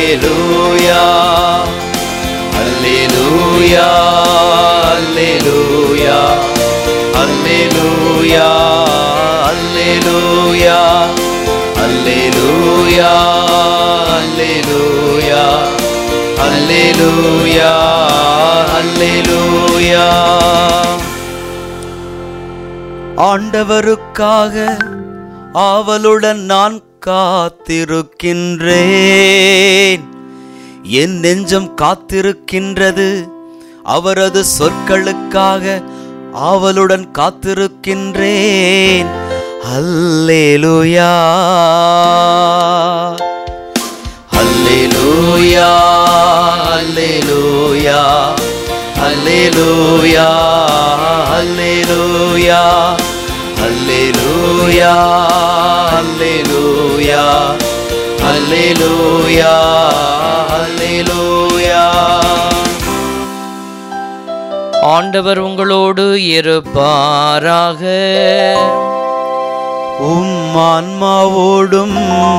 அல்லேலூயா அல்லேலூயா அல்லேலூயா அல்லேலூயா அல்லேலூயா அல்லேலூயா அல்லேலூயா அல்லேலூயா அல்லேலூயா. ஆண்டவருக்காக ஆவலுடன் நான் காத்திருக்கின்றேன். என் நெஞ்சம் காத்திருக்கின்றது. அவரது சொற்களுக்காக ஆவலுடன் காத்திருக்கின்றேன். அல்லேலூயா அல்லேலூயா அல்லேலூயா அல்லேலூயா அல்லேலூயா அல்லேலூயா அல்லேலூயா அல்லேலூயா அல்லேலூயா. ஆண்டவர் உங்களோடு இருப்பாராக. உம் ஆன்மாவோடும்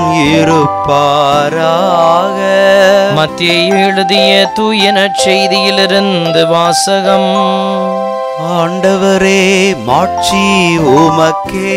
இருப்பாராக. மத்தேயு எழுதிய தூய நற்செய்தியிலிருந்து வாசகம். ஆண்டவரே, மாட்சி உமக்கே.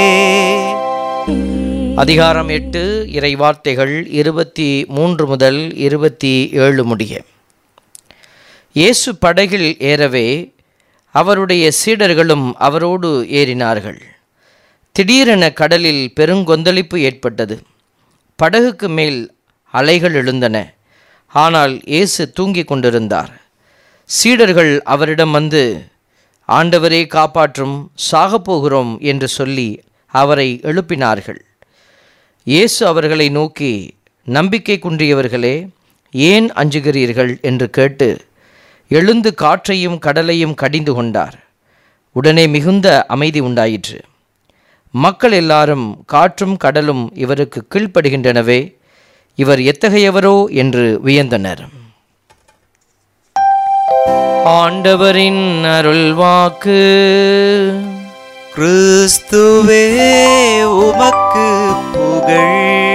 அதிகாரம் 8, இறை வார்த்தைகள் 23 முதல் 27 முடிய. இயேசு படகில் ஏறவே அவருடைய சீடர்களும் அவரோடு ஏறினார்கள். திடீரென கடலில் பெருங்கொந்தளிப்பு ஏற்பட்டது. படகுக்கு மேல் அலைகள் எழுந்தன. ஆனால் இயேசு தூங்கிக் கொண்டிருந்தார். சீடர்கள் அவரிடம் வந்து, ஆண்டவரே காப்பாற்றும், சாகப்போகிறோம் என்று சொல்லி அவரை எழுப்பினார்கள். இயேசு அவர்களை நோக்கி, நம்பிக்கை குன்றியவர்களே, ஏன் அஞ்சுகிறீர்கள் என்று கேட்டு எழுந்து காற்றையும் கடலையும் கடிந்து கொண்டார். உடனே மிகுந்த அமைதி உண்டாயிற்று. மக்கள் எல்லாரும் காற்றும் கடலும் இவருக்கு கீழ்ப்படுகின்றனவே, இவர் எத்தகையவரோ என்று வியந்தனர். ஆண்டவரின் அருள்வாக்கு. கிறிஸ்துவே உமக்கு புகழ்.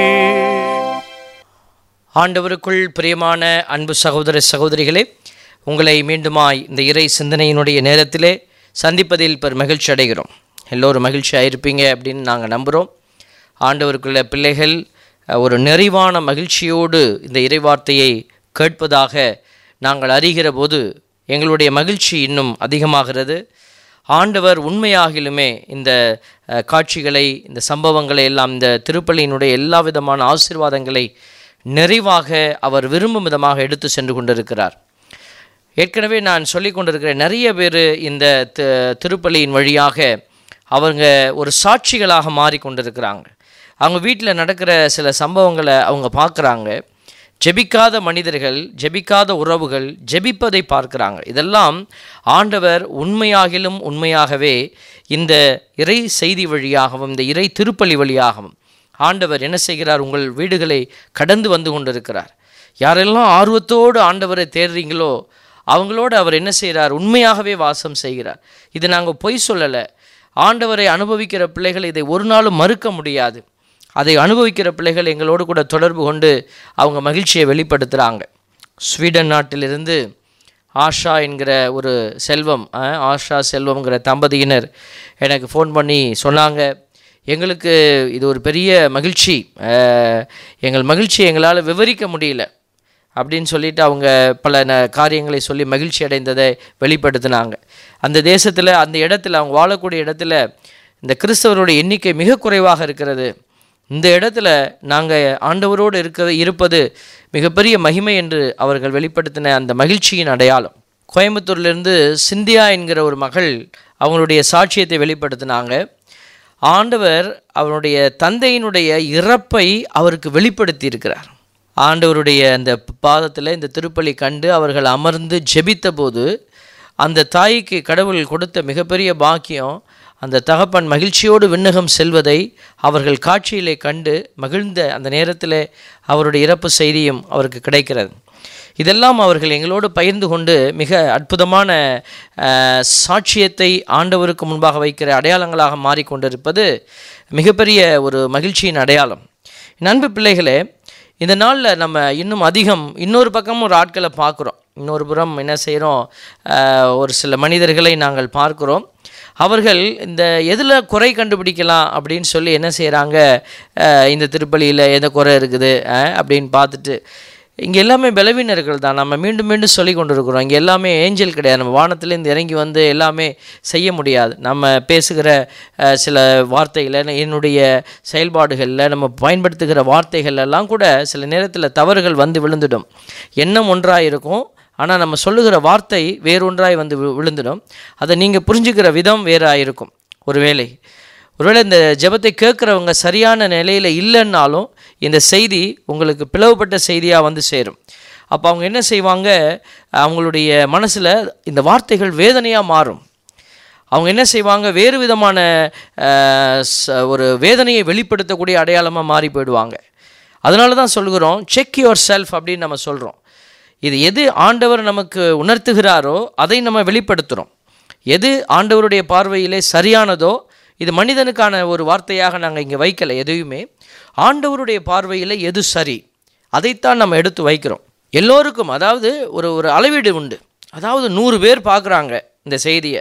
ஆண்டவருக்குள் பிரியமான அன்பு சகோதர சகோதரிகளே, உங்களை மீண்டுமாய் இந்த இறை சிந்தனையினுடைய நேரத்திலே சந்திப்பதில் மகிழ்ச்சி அடைகிறோம். எல்லோரும் மகிழ்ச்சியாக இருப்பீங்க அப்படின்னு நாங்கள் நம்புகிறோம். ஆண்டவருக்குள்ள பிள்ளைகள் ஒரு நிறைவான மகிழ்ச்சியோடு இந்த இறைவார்த்தையை கேட்பதாக நாங்கள் அறிகிற போது எங்களுடைய மகிழ்ச்சி இன்னும் அதிகமாகிறது. ஆண்டவர் உண்மையாகிலுமே இந்த காட்சிகளை, இந்த சம்பவங்களை எல்லாம், இந்த திருப்பலியினுடைய எல்லா விதமான ஆசீர்வாதங்களை நிறைவாக அவர் விரும்பும் விதமாக எடுத்து சென்று கொண்டிருக்கிறார். ஏற்கனவே நான் சொல்லி கொண்டிருக்கிறேன், நிறைய பேர் இந்த திருப்பலியின் வழியாக அவங்க ஒரு சாட்சிகளாக மாறிக்கொண்டிருக்கிறாங்க. அவங்க வீட்டில் நடக்கிற சில சம்பவங்களை அவங்க பார்க்குறாங்க. ஜெபிக்காத மனிதர்கள், ஜெபிக்காத உறவுகள் ஜெபிப்பதை பார்க்குறாங்க. இதெல்லாம் ஆண்டவர் உண்மையாகிலும் உண்மையாகவே இந்த இறை செய்தி வழியாகவும் இந்த இறை திருப்பலி வழியாகவும் ஆண்டவர் என்ன செய்கிறார்? உங்கள் வீடுகளை கடந்து வந்து கொண்டிருக்கிறார். யாரெல்லாம் ஆர்வத்தோடு ஆண்டவரை தேடுறீங்களோ அவங்களோடு அவர் என்ன செய்கிறார்? உண்மையாகவே வாசம் செய்கிறார். இது நாங்கள் பொய் சொல்லலை. ஆண்டவரை அனுபவிக்கிற பிள்ளைகள் இதை ஒரு நாளும் மறுக்க முடியாது. அதை அனுபவிக்கிற பிள்ளைகள் எங்களோடு கூட தொடர்பு கொண்டு அவங்க மகிழ்ச்சியை வெளிப்படுத்துகிறாங்க. ஸ்வீடன் நாட்டிலிருந்து ஆஷா என்கிற ஒரு செல்வம், ஆஷா செல்வம்ங்கிற தம்பதியினர் எனக்கு ஃபோன் பண்ணி சொன்னாங்க, எங்களுக்கு இது ஒரு பெரிய மகிழ்ச்சி, எங்கள் மகிழ்ச்சியை எங்களால் விவரிக்க முடியல அப்படின்னு சொல்லிட்டு அவங்க பல காரியங்களை சொல்லி மகிழ்ச்சி அடைந்ததை வெளிப்படுத்தினாங்க. அந்த தேசத்தில், அந்த இடத்துல, அவங்க வாழக்கூடிய இடத்துல இந்த கிறிஸ்தவருடைய எண்ணிக்கை மிக குறைவாக இருக்கிறது. இந்த இடத்துல நாங்கள் ஆண்டவரோடு இருப்பது மிகப்பெரிய மகிமை என்று அவர்கள் வெளிப்படுத்தின அந்த மகிழ்ச்சியின் அடையாளம். கோயம்புத்தூர்லேருந்து சிந்தியா என்கிற ஒரு மகள் அவங்களுடைய சாட்சியத்தை வெளிப்படுத்தினாங்க. ஆண்டவர் அவருடைய தந்தையினுடைய இறப்பை அவருக்கு வெளிப்படுத்தி இருக்கிறார். ஆண்டவருடைய அந்த பாதத்தில் இந்த திருப்பலி கண்டு அவர்கள் அமர்ந்து ஜெபித்த போது அந்த தாய்க்கு கடவுள் கொடுத்த மிகப்பெரிய பாக்கியம், அந்த தகப்பன் மகிழ்ச்சியோடு விண்ணகம் செல்வதை அவர்கள் காட்சியிலே கண்டு மகிழ்ந்த அந்த நேரத்தில் அவருடைய இறப்பு செய்தியும் அவருக்கு கிடைக்கிறது. இதெல்லாம் அவர்கள் எங்களோடு பகிர்ந்து கொண்டு மிக அற்புதமான சாட்சியத்தை ஆண்டவருக்கு முன்பாக வைக்கிற அடையாளங்களாக மாறிக்கொண்டிருப்பது மிகப்பெரிய ஒரு மகிழ்ச்சியின் அடையாளம். அன்பு பிள்ளைகளே, இந்த நாளில் நம்ம இன்னும் அதிகம் இன்னொரு பக்கமும் ஒரு ஆட்களை பார்க்குறோம். இன்னொரு புறம் என்ன செய்கிறோம், ஒரு சில மனிதர்களை நாங்கள் பார்க்குறோம். அவர்கள் இந்த எதில் குறை கண்டுபிடிக்கலாம் அப்படின்னு சொல்லி என்ன செய்கிறாங்க, இந்த திருப்பலியில் எந்த குறை இருக்குது அப்படின்னு பார்த்துட்டு, இங்கே எல்லாமே பலவீனர்கள் தான். நம்ம மீண்டும் மீண்டும் சொல்லி கொண்டு இருக்கிறோம், இங்கே எல்லாமே ஏஞ்சல் கிடையாது. நம்ம வானத்திலேருந்து இறங்கி வந்து எல்லாமே செய்ய முடியாது. நம்ம பேசுகிற சில வார்த்தைகளை, என்னுடைய செயல்பாடுகளில் நம்ம பயன்படுத்துகிற வார்த்தைகள் எல்லாம் கூட சில நேரத்தில் தவறுகள் வந்து விழுந்துடும். எண்ணம் ஒன்றாக இருக்கும், ஆனால் நம்ம சொல்லுகிற வார்த்தை வேறொன்றாய் வந்து விழுந்துடும். அதை நீங்கள் புரிஞ்சுக்கிற விதம் வேறாக இருக்கும். ஒருவேளை இந்த ஜெபத்தை கேட்குறவங்க சரியான நிலையில் இல்லைன்னாலும் இந்த செய்தி உங்களுக்கு பிளவுபட்ட செய்தியாக வந்து சேரும். அப்போ அவங்க என்ன செய்வாங்க, அவங்களுடைய மனசில் இந்த வார்த்தைகள் வேதனையாக மாறும். அவங்க என்ன செய்வாங்க, வேறு விதமான ஒரு வேதனையை வெளிப்படுத்தக்கூடிய அடையாளமாக மாறி போயிடுவாங்க. அதனால தான் சொல்கிறோம், செக் யுவர் செல்ஃப் அப்படின்னு நம்ம சொல்கிறோம். இது எது ஆண்டவர் நமக்கு உணர்த்துகிறாரோ அதை நம்ம வெளிப்படுத்துகிறோம். எது ஆண்டவருடைய பார்வையிலே சரியானதோ, இது மனிதனுக்கான ஒரு வார்த்தையாக நாங்கள் இங்கே வைக்கலை. எதையுமே ஆண்டவருடைய பார்வையில் எது சரி அதைத்தான் நம்ம எடுத்து வைக்கிறோம். எல்லோருக்கும் அதாவது ஒரு அளவீடு உண்டு. அதாவது 100 பேர் பார்க்குறாங்க இந்த செய்தியை,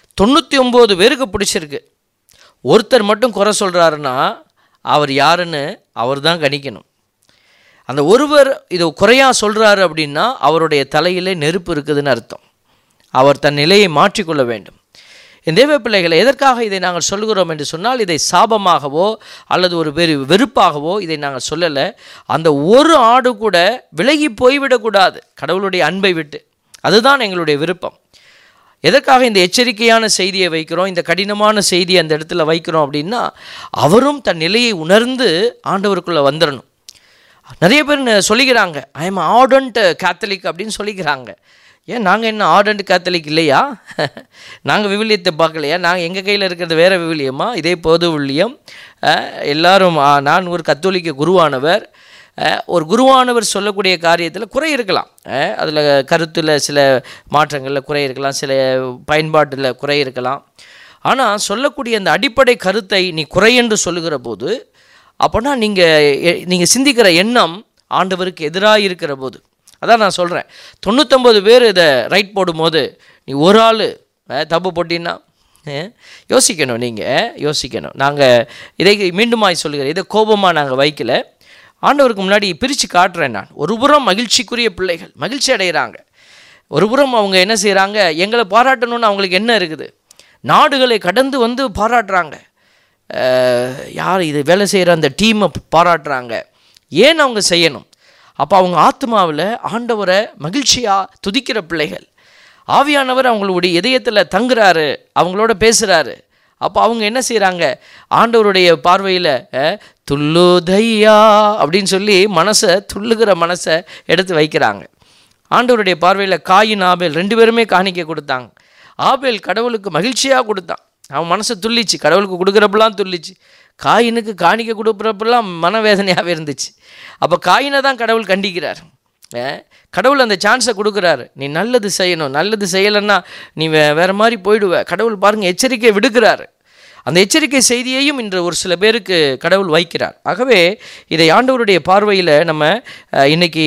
99 பேருக்கு பிடிச்சிருக்கு. ஒருத்தர் மட்டும் குறை சொல்கிறாருன்னா அவர் யாருன்னு அவர் தான் கணிக்கணும். அந்த ஒருவர் இது குறையாக சொல்கிறாரு அப்படின்னா அவருடைய தலையிலே நெருப்பு இருக்குதுன்னு அர்த்தம். அவர் தன் நிலையை மாற்றிக்கொள்ள வேண்டும். இந்த தேவ பிள்ளைகளை எதற்காக இதை நாங்கள் சொல்கிறோம் என்று சொன்னால், இதை சாபமாகவோ அல்லது ஒரு வெறுப்பாகவோ இதை நாங்கள் சொல்லலை. அந்த ஒரு ஆடு கூட விலகி போய்விடக்கூடாது கடவுளுடைய அன்பை விட்டு. அதுதான் எங்களுடைய விருப்பம். எதற்காக இந்த எச்சரிக்கையான செய்தியை வைக்கிறோம், இந்த கடினமான செய்தியை அந்த இடத்துல வைக்கிறோம் அப்படின்னா, அவரும் தன் நிலையை உணர்ந்து ஆண்டவருக்குள்ளே வந்துடணும். நிறைய பேர் சொல்லிக்கிறாங்க, ஐ எம் ஆர்டன்ட் கேத்தலிக் அப்படின்னு சொல்லிக்கிறாங்க. ஏன் நாங்கள் என்ன ஆர்டன்ட் கேத்தலிக் இல்லையா? நாங்கள் விவிலியத்தை பார்க்கலையா? நாங்கள் எங்கள் கையில் இருக்கிறது வேறு விவிலியமா? இதே பொது விவிலியம். எல்லாரும் நான் ஒரு கத்தோலிக்க குருவானவர். ஒரு குருவானவர் சொல்லக்கூடிய காரியத்தில் குறை இருக்கலாம், அதில் கருத்தில் சில மாற்றங்களில் குறை இருக்கலாம், சில பயன்பாட்டில் குறை இருக்கலாம். ஆனால் சொல்லக்கூடிய அந்த அடிப்படை கருத்தை நீ குறை என்று சொல்லுகிற போது, அப்போனா நீங்கள் சிந்திக்கிற எண்ணம் ஆண்டவருக்கு எதிராக இருக்கிற போது, அதான் நான் சொல்கிறேன். 99 பேர் இதை ரைட் போடும்போது நீ ஒரு ஆள் தப்பு போட்டின்னா யோசிக்கணும். நீங்கள் யோசிக்கணும். நாங்கள் இதை மீண்டுமாய் சொல்லுகிறேன், இதை கோபமாக நாங்கள் வைக்கல. ஆண்டவருக்கு முன்னாடி பிரித்து காட்டுறேன் நான். ஒரு புறம் மகிழ்ச்சிக்குரிய பிள்ளைகள் மகிழ்ச்சி அடைகிறாங்க, ஒரு புறம் அவங்க என்ன செய்கிறாங்க, எங்களை பாராட்டணும்னு அவங்களுக்கு என்ன இருக்குது, நாடுகளை கடந்து வந்து பாராட்டுறாங்க. யார் இது வேலை செய்கிற அந்த டீமை பாராட்டுறாங்க. ஏன் அவங்க செய்யணும்? அப்போ அவங்க ஆத்மாவில் ஆண்டவரை மகிழ்ச்சியாக துதிக்கிற பிள்ளைகள். ஆவியானவர் அவங்களுடைய இதயத்தில் தங்குறாரு, அவங்களோட பேசுகிறாரு. அப்போ அவங்க என்ன செய்கிறாங்க, ஆண்டவருடைய பார்வையில் துள்ளுதையா அப்படின்னு சொல்லி மனசை துள்ளுகிற மனசை எடுத்து வைக்கிறாங்க. ஆண்டவருடைய பார்வையில் காயின் ஆபேல் 2 பேருமே காணிக்கை கொடுத்தாங்க. ஆபேல் கடவுளுக்கு மகிழ்ச்சியாக கொடுத்தான், அவன் மனசை துள்ளிச்சு, கடவுளுக்கு கொடுக்குறப்பெல்லாம் துள்ளிச்சு. காயினுக்கு காணிக்கை கொடுக்குறப்பெல்லாம் மனவேதனையாகவே இருந்துச்சு. அப்போ காயினை தான் கடவுள் கண்டிக்கிறார். கடவுள் அந்த சான்ஸை கொடுக்குறாரு, நீ நல்லது செய்யணும், நல்லது செய்யலைன்னா நீ வேறு மாதிரி போயிடுவ. கடவுள் பாருங்கள் எச்சரிக்கை விடுக்கிறாரு. அந்த எச்சரிக்கை செய்தியையும் இன்று ஒரு சில பேருக்கு கடவுள் வைக்கிறார். ஆகவே இதை ஆண்டவருடைய பார்வையில் நம்ம இன்றைக்கி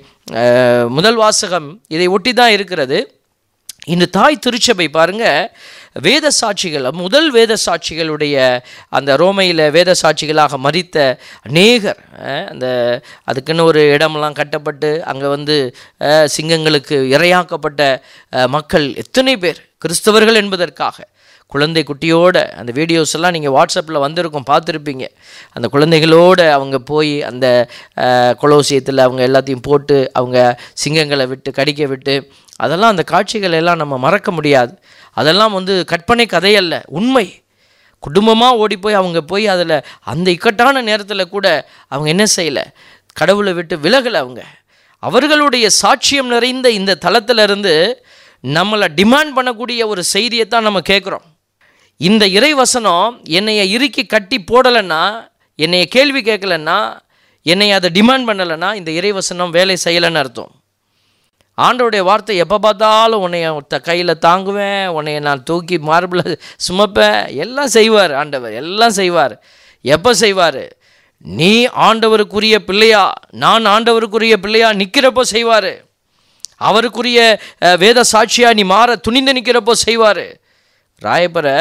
முதல் வாசகம் இதை ஒட்டி தான் இருக்கிறது. இன்று தாய் திருச்சபை பாருங்கள், வேத சாட்சிகள், முதல் வேத சாட்சிகளுடைய அந்த ரோமையில் வேத சாட்சிகளாக மரித்த அநேகர், அந்த அதுக்குன்னு ஒரு இடமெல்லாம் கட்டப்பட்டு அங்கே வந்து சிங்கங்களுக்கு இரையாக்கப்பட்ட மக்கள் எத்தனை பேர் கிறிஸ்தவர்கள் என்பதற்காக குழந்தை குட்டியோட அந்த வீடியோஸ் எல்லாம் நீங்கள் வாட்ஸ்அப்பில் வந்திருக்கும், பார்த்துருப்பீங்க. அந்த குழந்தைகளோடு அவங்க போய் அந்த கொலோசியத்தில் அவங்க எல்லாத்தையும் போட்டு அவங்க சிங்கங்களை விட்டு கடிக்க விட்டு, அதெல்லாம் அந்த காட்சிகள் எல்லாம் நம்ம மறக்க முடியாது. அதெல்லாம் வந்து கற்பனை கதையல்ல, உண்மை. குடும்பமாக ஓடி போய் அவங்க போய் அதில் அந்த இக்கட்டான நேரத்தில் கூட அவங்க என்ன செய்யலை, கடவுளை விட்டு விலகலை. அவர்களுடைய சாட்சியம் நிறைந்த இந்த தளத்திலிருந்து நம்மளை டிமாண்ட் பண்ணக்கூடிய ஒரு செய்தியை தான் நம்ம கேட்குறோம். இந்த இறைவசனம் என்னைய இறுக்கி கட்டி போடலைன்னா, என்னைய கேள்வி கேட்கலன்னா, என்னை அதை டிமாண்ட் பண்ணலைன்னா இந்த இறைவசனம் வேலை செய்யலைன்னு அர்த்தம். ஆண்டவருடைய வார்த்தை எப்போ பார்த்தாலும் உன்னைய கையில் தாங்குவேன், உன்னைய நான் தூக்கி மார்பில் சுமப்பேன், எல்லாம் செய்வார் ஆண்டவர், எல்லாம் செய்வார். எப்போ செய்வார்? நீ ஆண்டவருக்குரிய பிள்ளையா, நான் ஆண்டவருக்குரிய பிள்ளையா நிற்கிறப்போ செய்வார். அவருக்குரிய வேத சாட்சியா நீ மாற துணிந்து நிற்கிறப்போ செய்வார். ராயப்பரை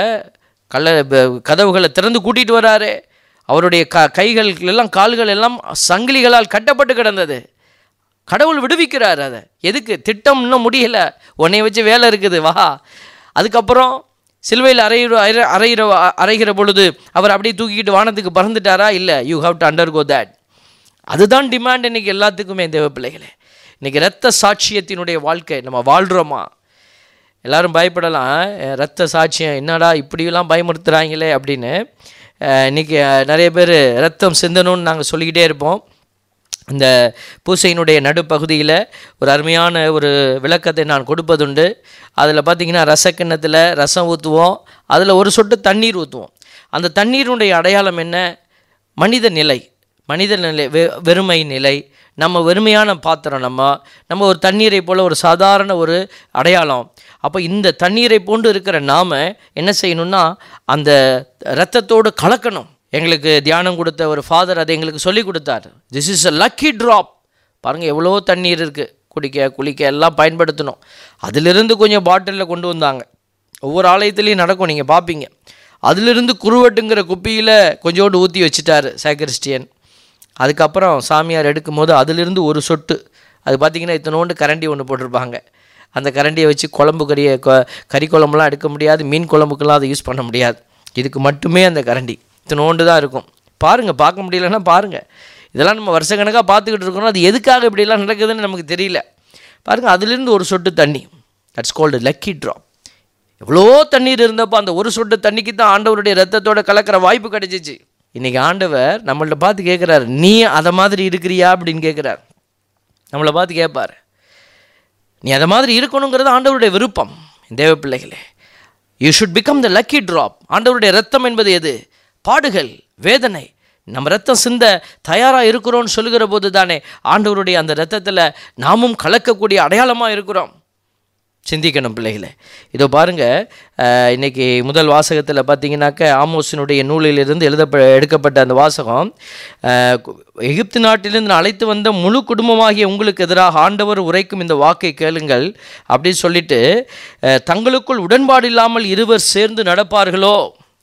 கதவுகளை திறந்து கூட்டிகிட்டு வராரு. அவருடைய கைகள் எல்லாம் கால்கள் எல்லாம் சங்கிலிகளால் கட்டப்பட்டு கிடந்தது. கடவுள் விடுவிக்கிறார். அதை எதுக்கு? திட்டம் இன்னும் முடியலை, உன்னை வச்சு வேலை இருக்குது, வா. அதுக்கப்புறம் சிலுவையில் அறைகிற பொழுது அவர் அப்படியே தூக்கிக்கிட்டு வானத்துக்கு பறந்துட்டாரா? இல்லை. You have to undergo that. அதுதான் டிமாண்ட் இன்றைக்கி எல்லாத்துக்குமே. தேவ பிள்ளைகளே, இன்றைக்கி இரத்த சாட்சியத்தினுடைய வாழ்க்கை நம்ம வாழ்கிறோமா? எல்லோரும் பயப்படலாம், இரத்த சாட்சியம் என்னடா இப்படியெல்லாம் பயமுறுத்துகிறாங்களே அப்படின்னு. இன்றைக்கி நிறைய பேர் இரத்தம் சிந்தணும்னு நாங்கள் சொல்லிக்கிட்டே இருப்போம். இந்த பூசையினுடைய நடுப்பகுதியில் ஒரு அருமையான ஒரு விளக்கத்தை நான் கொடுப்பதுண்டு. அதில் பார்த்திங்கன்னா ரசக்கிண்ணத்தில் ரசம் ஊற்றுவோம், அதில் ஒரு சொட்டு தண்ணீர் ஊற்றுவோம். அந்த தண்ணீருடைய அடையாளம் என்ன? மனித நிலை, வெறுமை நிலை. நம்ம வெறுமையான பாத்திரம், நம்ம ஒரு தண்ணீரை போல் ஒரு சாதாரண ஒரு அடையாளம். அப்போ இந்த தண்ணீரை போன்று இருக்கிற நாம் என்ன செய்யணும்னா அந்த இரத்தத்தோடு கலக்கணும். எங்களுக்கு தியானம் கொடுத்த ஒரு ஃபாதர் அதை எங்களுக்கு சொல்லி கொடுத்தார். This is a lucky drop. பாருங்கள், எவ்வளோ தண்ணீர் இருக்குது, குடிக்க குளிக்க எல்லாம் பயன்படுத்தணும். அதிலிருந்து கொஞ்சம் பாட்டிலில் கொண்டு வந்தாங்க. ஒவ்வொரு ஆலயத்துலேயும் நடக்கும், நீங்கள் பார்ப்பீங்க. அதிலிருந்து குருவட்டுங்கிற குப்பியில் கொஞ்சோண்டு ஊற்றி வச்சுட்டார் சாக்ரிஸ்டியன். அதுக்கப்புறம் சாமியார் எடுக்கும்போது அதிலிருந்து ஒரு சொட்டு, அது பார்த்திங்கன்னா இத்தனோண்டு கரண்டி ஒன்று போட்டிருப்பாங்க. அந்த கரண்டியை வச்சு கறி குழம்புலாம் எடுக்க முடியாது, மீன் குழம்புக்கெல்லாம் அதை யூஸ் பண்ண முடியாது. இதுக்கு மட்டுமே அந்த கரண்டி இத்தனோண்டு தான் இருக்கும். பாருங்கள், பார்க்க முடியலன்னா பாருங்கள். இதெல்லாம் நம்ம வருஷக்கணக்காக பார்த்துக்கிட்டு இருக்கணும். அது எதுக்காக இப்படிலாம் நடக்குதுன்னு நமக்கு தெரியல. பாருங்கள், அதிலிருந்து ஒரு சொட்டு தண்ணி, தட்ஸ் கால்டு லக்கி ட்ராப். எவ்வளோ தண்ணீர் இருந்தப்போ அந்த ஒரு சொட்டு தண்ணிக்கு தான் ஆண்டவருடைய ரத்தத்தோட கலக்கிற வாய்ப்பு கிடைச்சிச்சு. இன்றைக்கி ஆண்டவர் நம்மள்ட்ட பார்த்து கேட்குறாரு, நீ அதை மாதிரி இருக்கிறியா அப்படின்னு கேட்குறார். நம்மளை பார்த்து கேட்பார். நீ அதை மாதிரி இருக்கணுங்கிறது ஆண்டவருடைய விருப்பம். தேவ பிள்ளைகளே, you should become the lucky drop. ஆண்டவருடைய ரத்தம் என்பது எது? பாடுகள், வேதனை. நம்ம ரத்தம் சிந்த தயாராக இருக்கிறோன்னு சொல்லுகிற போது தானே ஆண்டவருடைய அந்த ரத்தத்தில் நாமும் கலக்கக்கூடிய அடையாளமாக இருக்கிறோம். சிந்திக்கணும் பிள்ளைகளே. இதோ பாருங்கள், இன்றைக்கி முதல் வாசகத்தில் பார்த்தீங்கன்னாக்க ஆமோஸினுடைய நூலிலிருந்து எடுக்கப்பட்ட அந்த வாசகம், எகிப்து நாட்டிலிருந்து நான் அழைத்து வந்த முழு குடும்பமாகிய உங்களுக்கு எதிராக ஆண்டவர் உரைக்கும் இந்த வாக்கை கேளுங்கள் அப்படின்னு சொல்லிட்டு, தங்களுக்குள் உடன்பாடு இல்லாமல் இருவர் சேர்ந்து நடப்பார்களோ,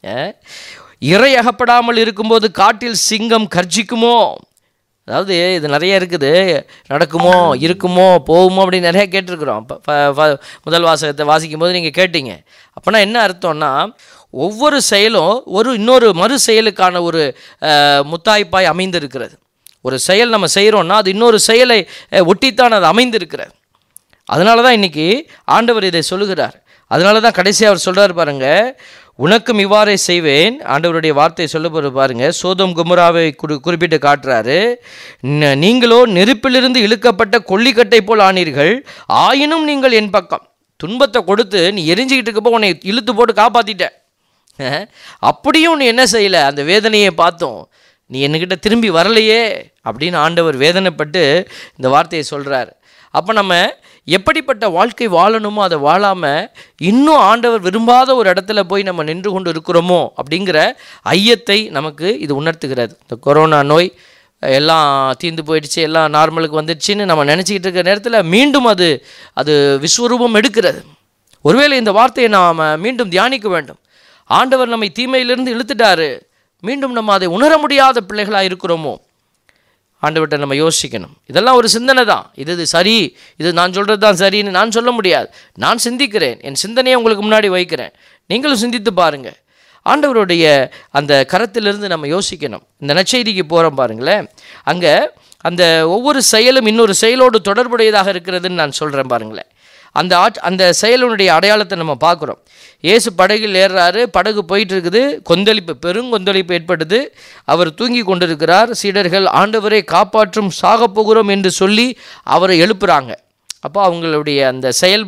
இறை அகப்படாமல் இருக்கும்போது காட்டில் சிங்கம் கர்ஜிக்குமோ. அதாவது இது நிறைய இருக்குது, நடக்குமோ இருக்குமோ போகுமோ அப்படின்னு நிறைய கேட்டிருக்கிறோம். முதல் வாசகத்தை வாசிக்கும் போது நீங்கள் கேட்டீங்க. அப்போனா என்ன அர்த்தம்னா, ஒவ்வொரு செயலும் இன்னொரு மறு செயலுக்கான ஒரு முத்தாய்ப்பாய் அமைந்திருக்கிறது. ஒரு செயல் நம்ம செய்கிறோன்னா அது இன்னொரு செயலை ஒட்டித்தான் அது அமைந்திருக்கிறது. அதனால தான் இன்றைக்கி ஆண்டவர் இதை சொல்லுகிறார். அதனால தான் கடைசியாக அவர் சொல்கிறார் பாருங்கள், உனக்கும் இவ்வாறே செய்வேன். ஆண்டவருடைய வார்த்தையை சொல்ல பாருங்க. சோதோம் குமராவை குறிப்பிட்டு காட்டுறாரு. நீங்களோ நெருப்பிலிருந்து இழுக்கப்பட்ட கொல்லிக்கட்டை போல் ஆனீர்கள், ஆயினும் நீங்கள் என் பக்கம். துன்பத்தை கொடுத்து நீ எரிஞ்சிக்கிட்டு இருக்கப்போ உன்னை இழுத்து போட்டு காப்பாற்றிட்ட, அப்படியும் நீ என்ன செய்யலை, அந்த வேதனையை பார்த்தோம், நீ என்கிட்ட திரும்பி வரலையே அப்படின்னு ஆண்டவர் வேதனைப்பட்டு இந்த வார்த்தையை சொல்கிறார். அப்போ நம்ம எப்படிப்பட்ட வாழ்க்கை வாழணுமோ அதை வாழாமல் இன்னும் ஆண்டவர் விரும்பாத ஒரு இடத்துல போய் நம்ம நின்று கொண்டு இருக்கிறோமோ அப்படிங்கிற ஐயத்தை நமக்கு இது உணர்த்துகிறது. இந்த கொரோனா நோய் எல்லாம் தீர்ந்து போயிடுச்சு, எல்லாம் நார்மலுக்கு வந்துடுச்சின்னு நம்ம நினச்சிக்கிட்டு இருக்கிற நேரத்தில் மீண்டும் அது விஸ்வரூபம் எடுக்கிறது. ஒருவேளை இந்த வார்த்தையை நாம் மீண்டும் தியானிக்க வேண்டும். ஆண்டவர் நம்மை தீமையிலிருந்து இழுத்துட்டாரு, மீண்டும் நம்ம அதை உணர முடியாத பிள்ளைகளாக இருக்கிறோமோ, ஆண்டவர்கிட்ட நம்ம யோசிக்கணும். இதெல்லாம் ஒரு சிந்தனை தான். இது சரி, இது நான் சொல்கிறது தான் சரின்னு நான் சொல்ல முடியாது. நான் சிந்திக்கிறேன், என் சிந்தனையை உங்களுக்கு முன்னாடி வைக்கிறேன், நீங்களும் சிந்தித்து பாருங்கள். ஆண்டவருடைய அந்த கரத்திலிருந்து நம்ம யோசிக்கணும். இந்த நற்செய்திக்கு போகிறோம் பாருங்களேன், அங்கே அந்த ஒவ்வொரு செயலும் இன்னொரு செயலோடு தொடர்புடையதாக இருக்கிறதுன்னு நான் சொல்கிறேன் பாருங்களேன். அந்த செயலுடைய அடையாளத்தை நம்ம பார்க்குறோம். இயேசு படகில் ஏறுறாரு, படகு போயிட்டு இருக்குது, பெருங்கொந்தளிப்பு ஏற்படுது, அவர் தூங்கி கொண்டிருக்கிறார். சீடர்கள் ஆண்டவரை காப்பாற்றும் சாக போகிறோம் என்று சொல்லி அவரை எழுப்புறாங்க. அப்போ அவங்களுடைய அந்த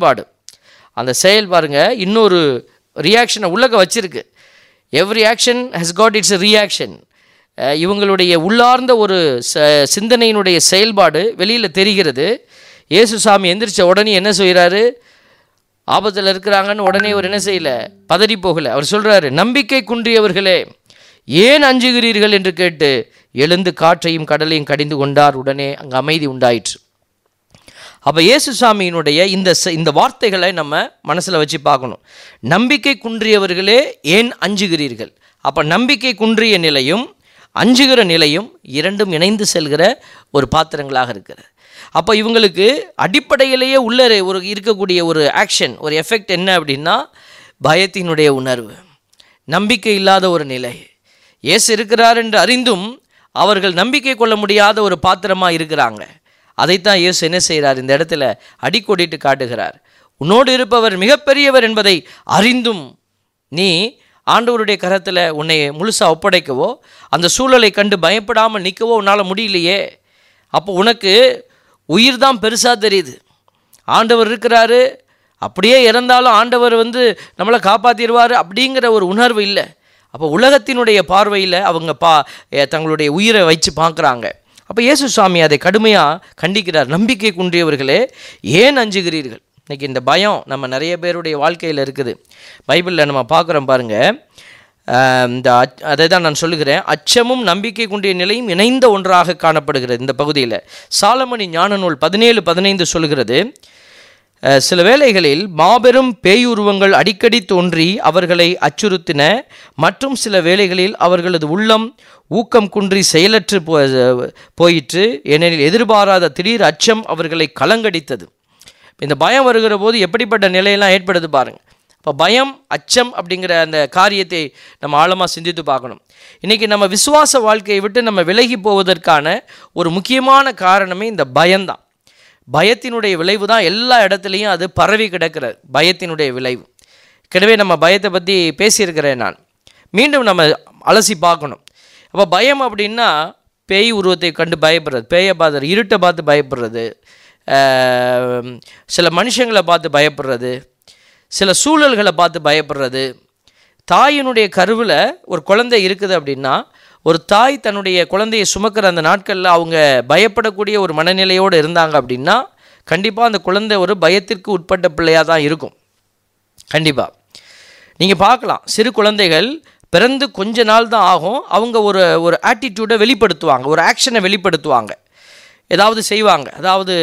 செயல் பாருங்க இன்னொரு ரியாக்ஷனை உள்ளக வச்சிருக்கு. Every action has got its reaction. இவங்களுடைய உள்ளார்ந்த ஒரு சிந்தனையினுடைய செயல்பாடு வெளியில் தெரிகிறது. இயேசு சாமி எந்திரிச்ச உடனே என்ன செய்கிறாரு, ஆபத்தில் இருக்கிறாங்கன்னு உடனே அவர் என்ன செய்யலை, பதறி போகலை. அவர் சொல்கிறாரு, நம்பிக்கை குன்றியவர்களே ஏன் அஞ்சுகிறீர்கள் என்று கேட்டு எழுந்து காற்றையும் கடலையும் கடிந்து கொண்டார். உடனே அங்கே அமைதி உண்டாயிற்று. அப்போ இயேசுசாமியினுடைய இந்த வார்த்தைகளை நம்ம மனசில் வச்சு பார்க்கணும். நம்பிக்கை குன்றியவர்களே ஏன் அஞ்சுகிறீர்கள்? அப்போ நம்பிக்கை குன்றிய நிலையும் அஞ்சுகிற நிலையும் இரண்டும் இணைந்து செல்கிற ஒரு பாத்திரங்களாக இருக்கிறது. அப்போ இவங்களுக்கு அடிப்படையிலேயே உள்ளே இருக்கக்கூடிய ஒரு ஆக்ஷன், ஒரு எஃபெக்ட் என்ன அப்படின்னா பயத்தினுடைய உணர்வு, நம்பிக்கை இல்லாத ஒரு நிலை. இயேசு இருக்கிறார் என்று அறிந்தும் அவர்கள் நம்பிக்கை கொள்ள முடியாத ஒரு பாத்திரமாக இருக்கிறாங்க. அதைத்தான் இயேசு என்ன செய்கிறார்? இந்த இடத்துல அடிக்கோடிட்டு காட்டுகிறார். உன்னோடு இருப்பவர் மிகப்பெரியவர் என்பதை அறிந்தும் நீ ஆண்டவருடைய கரத்தில் உன்னை முழுசாக ஒப்படைக்கவோ அந்த சூழலை கண்டு பயப்படாமல் நிற்கவோ உன்னால் முடியலையே. அப்போ உனக்கு உயிர் தான் பெருசாக தெரியுது. ஆண்டவர் இருக்கிறாரு, அப்படியே இறந்தாலும் ஆண்டவர் நம்மளை காப்பாற்றிடுவார் அப்படிங்கிற ஒரு உணர்வு இல்லை. அப்போ உலகத்தினுடைய பார்வையில் அவங்க தங்களுடைய உயிரை வச்சு பார்க்குறாங்க. அப்போ இயேசுசாமி அதை கடுமையாக கண்டிக்கிறார். நம்பிக்கை குன்றியவர்களே ஏன் அஞ்சுகிறீர்கள்? இன்றைக்கி இந்த பயம் நம்ம நிறைய பேருடைய வாழ்க்கையில் இருக்குது. பைபிளில் நம்ம பார்க்குறோம் பாருங்கள். அதை தான் நான் சொல்லுகிறேன். அச்சமும் நம்பிக்கை குன்றிய நிலையும் இணைந்த ஒன்றாக காணப்படுகிறது இந்த பகுதியில். சாலமணி ஞான நூல் 17:15 சொல்கிறது, சில வேளைகளில் மாபெரும் பேயுருவங்கள் அடிக்கடி தோன்றி அவர்களை அச்சுறுத்தின. மற்றும் சில வேளைகளில் அவர்களது உள்ளம் ஊக்கம் குன்றி செயலற்று போயிற்று. ஏனெனில் எதிர்பாராத திடீர் அச்சம் அவர்களை கலங்கடித்தது. இந்த பயம் வருகிற போது எப்படிப்பட்ட நிலையெல்லாம் ஏற்படுது பாருங்கள். இப்போ பயம், அச்சம் அப்படிங்கிற அந்த காரியத்தை நம்ம ஆழமாக சிந்தித்து பார்க்கணும். இன்றைக்கி நம்ம விசுவாச வாழ்க்கையை விட்டு நம்ம விலகி போவதற்கான ஒரு முக்கியமான காரணமே இந்த பயம்தான். பயத்தினுடைய விளைவு தான் எல்லா இடத்துலையும் அது பரவி கிடக்கிறது. பயத்தினுடைய விளைவு. எனவே நம்ம பயத்தை பற்றி பேசியிருக்கிறேன் நான். மீண்டும் நம்ம அலசி பார்க்கணும். அப்போ பயம் அப்படின்னா பேய் உருவத்தை கண்டு பயப்படுறது, பேயை பார்த்து, இருட்டை பார்த்து பயப்படுறது, சில மனுஷங்களை பார்த்து பயப்படுறது, சில சூழல்களை பார்த்து பயப்படுறது. தாயினுடைய கருவில் ஒரு குழந்தை இருக்குது அப்படின்னா ஒரு தாய் தன்னுடைய குழந்தையை சுமக்கிற அந்த நாட்களில் அவங்க பயப்படக்கூடிய ஒரு மனநிலையோடு இருந்தாங்க அப்படின்னா கண்டிப்பாக அந்த குழந்தை ஒரு பயத்திற்கு உட்பட்ட பிள்ளையாக தான் இருக்கும். கண்டிப்பாக நீங்கள் பார்க்கலாம், சிறு குழந்தைகள் பிறந்து கொஞ்ச நாள் தான் ஆகும், அவங்க ஒரு ஆட்டிடியூடை வெளிப்படுத்துவாங்க, ஒரு ஆக்ஷனை வெளிப்படுத்துவாங்க, ஏதாவது செய்வாங்க. அதாவது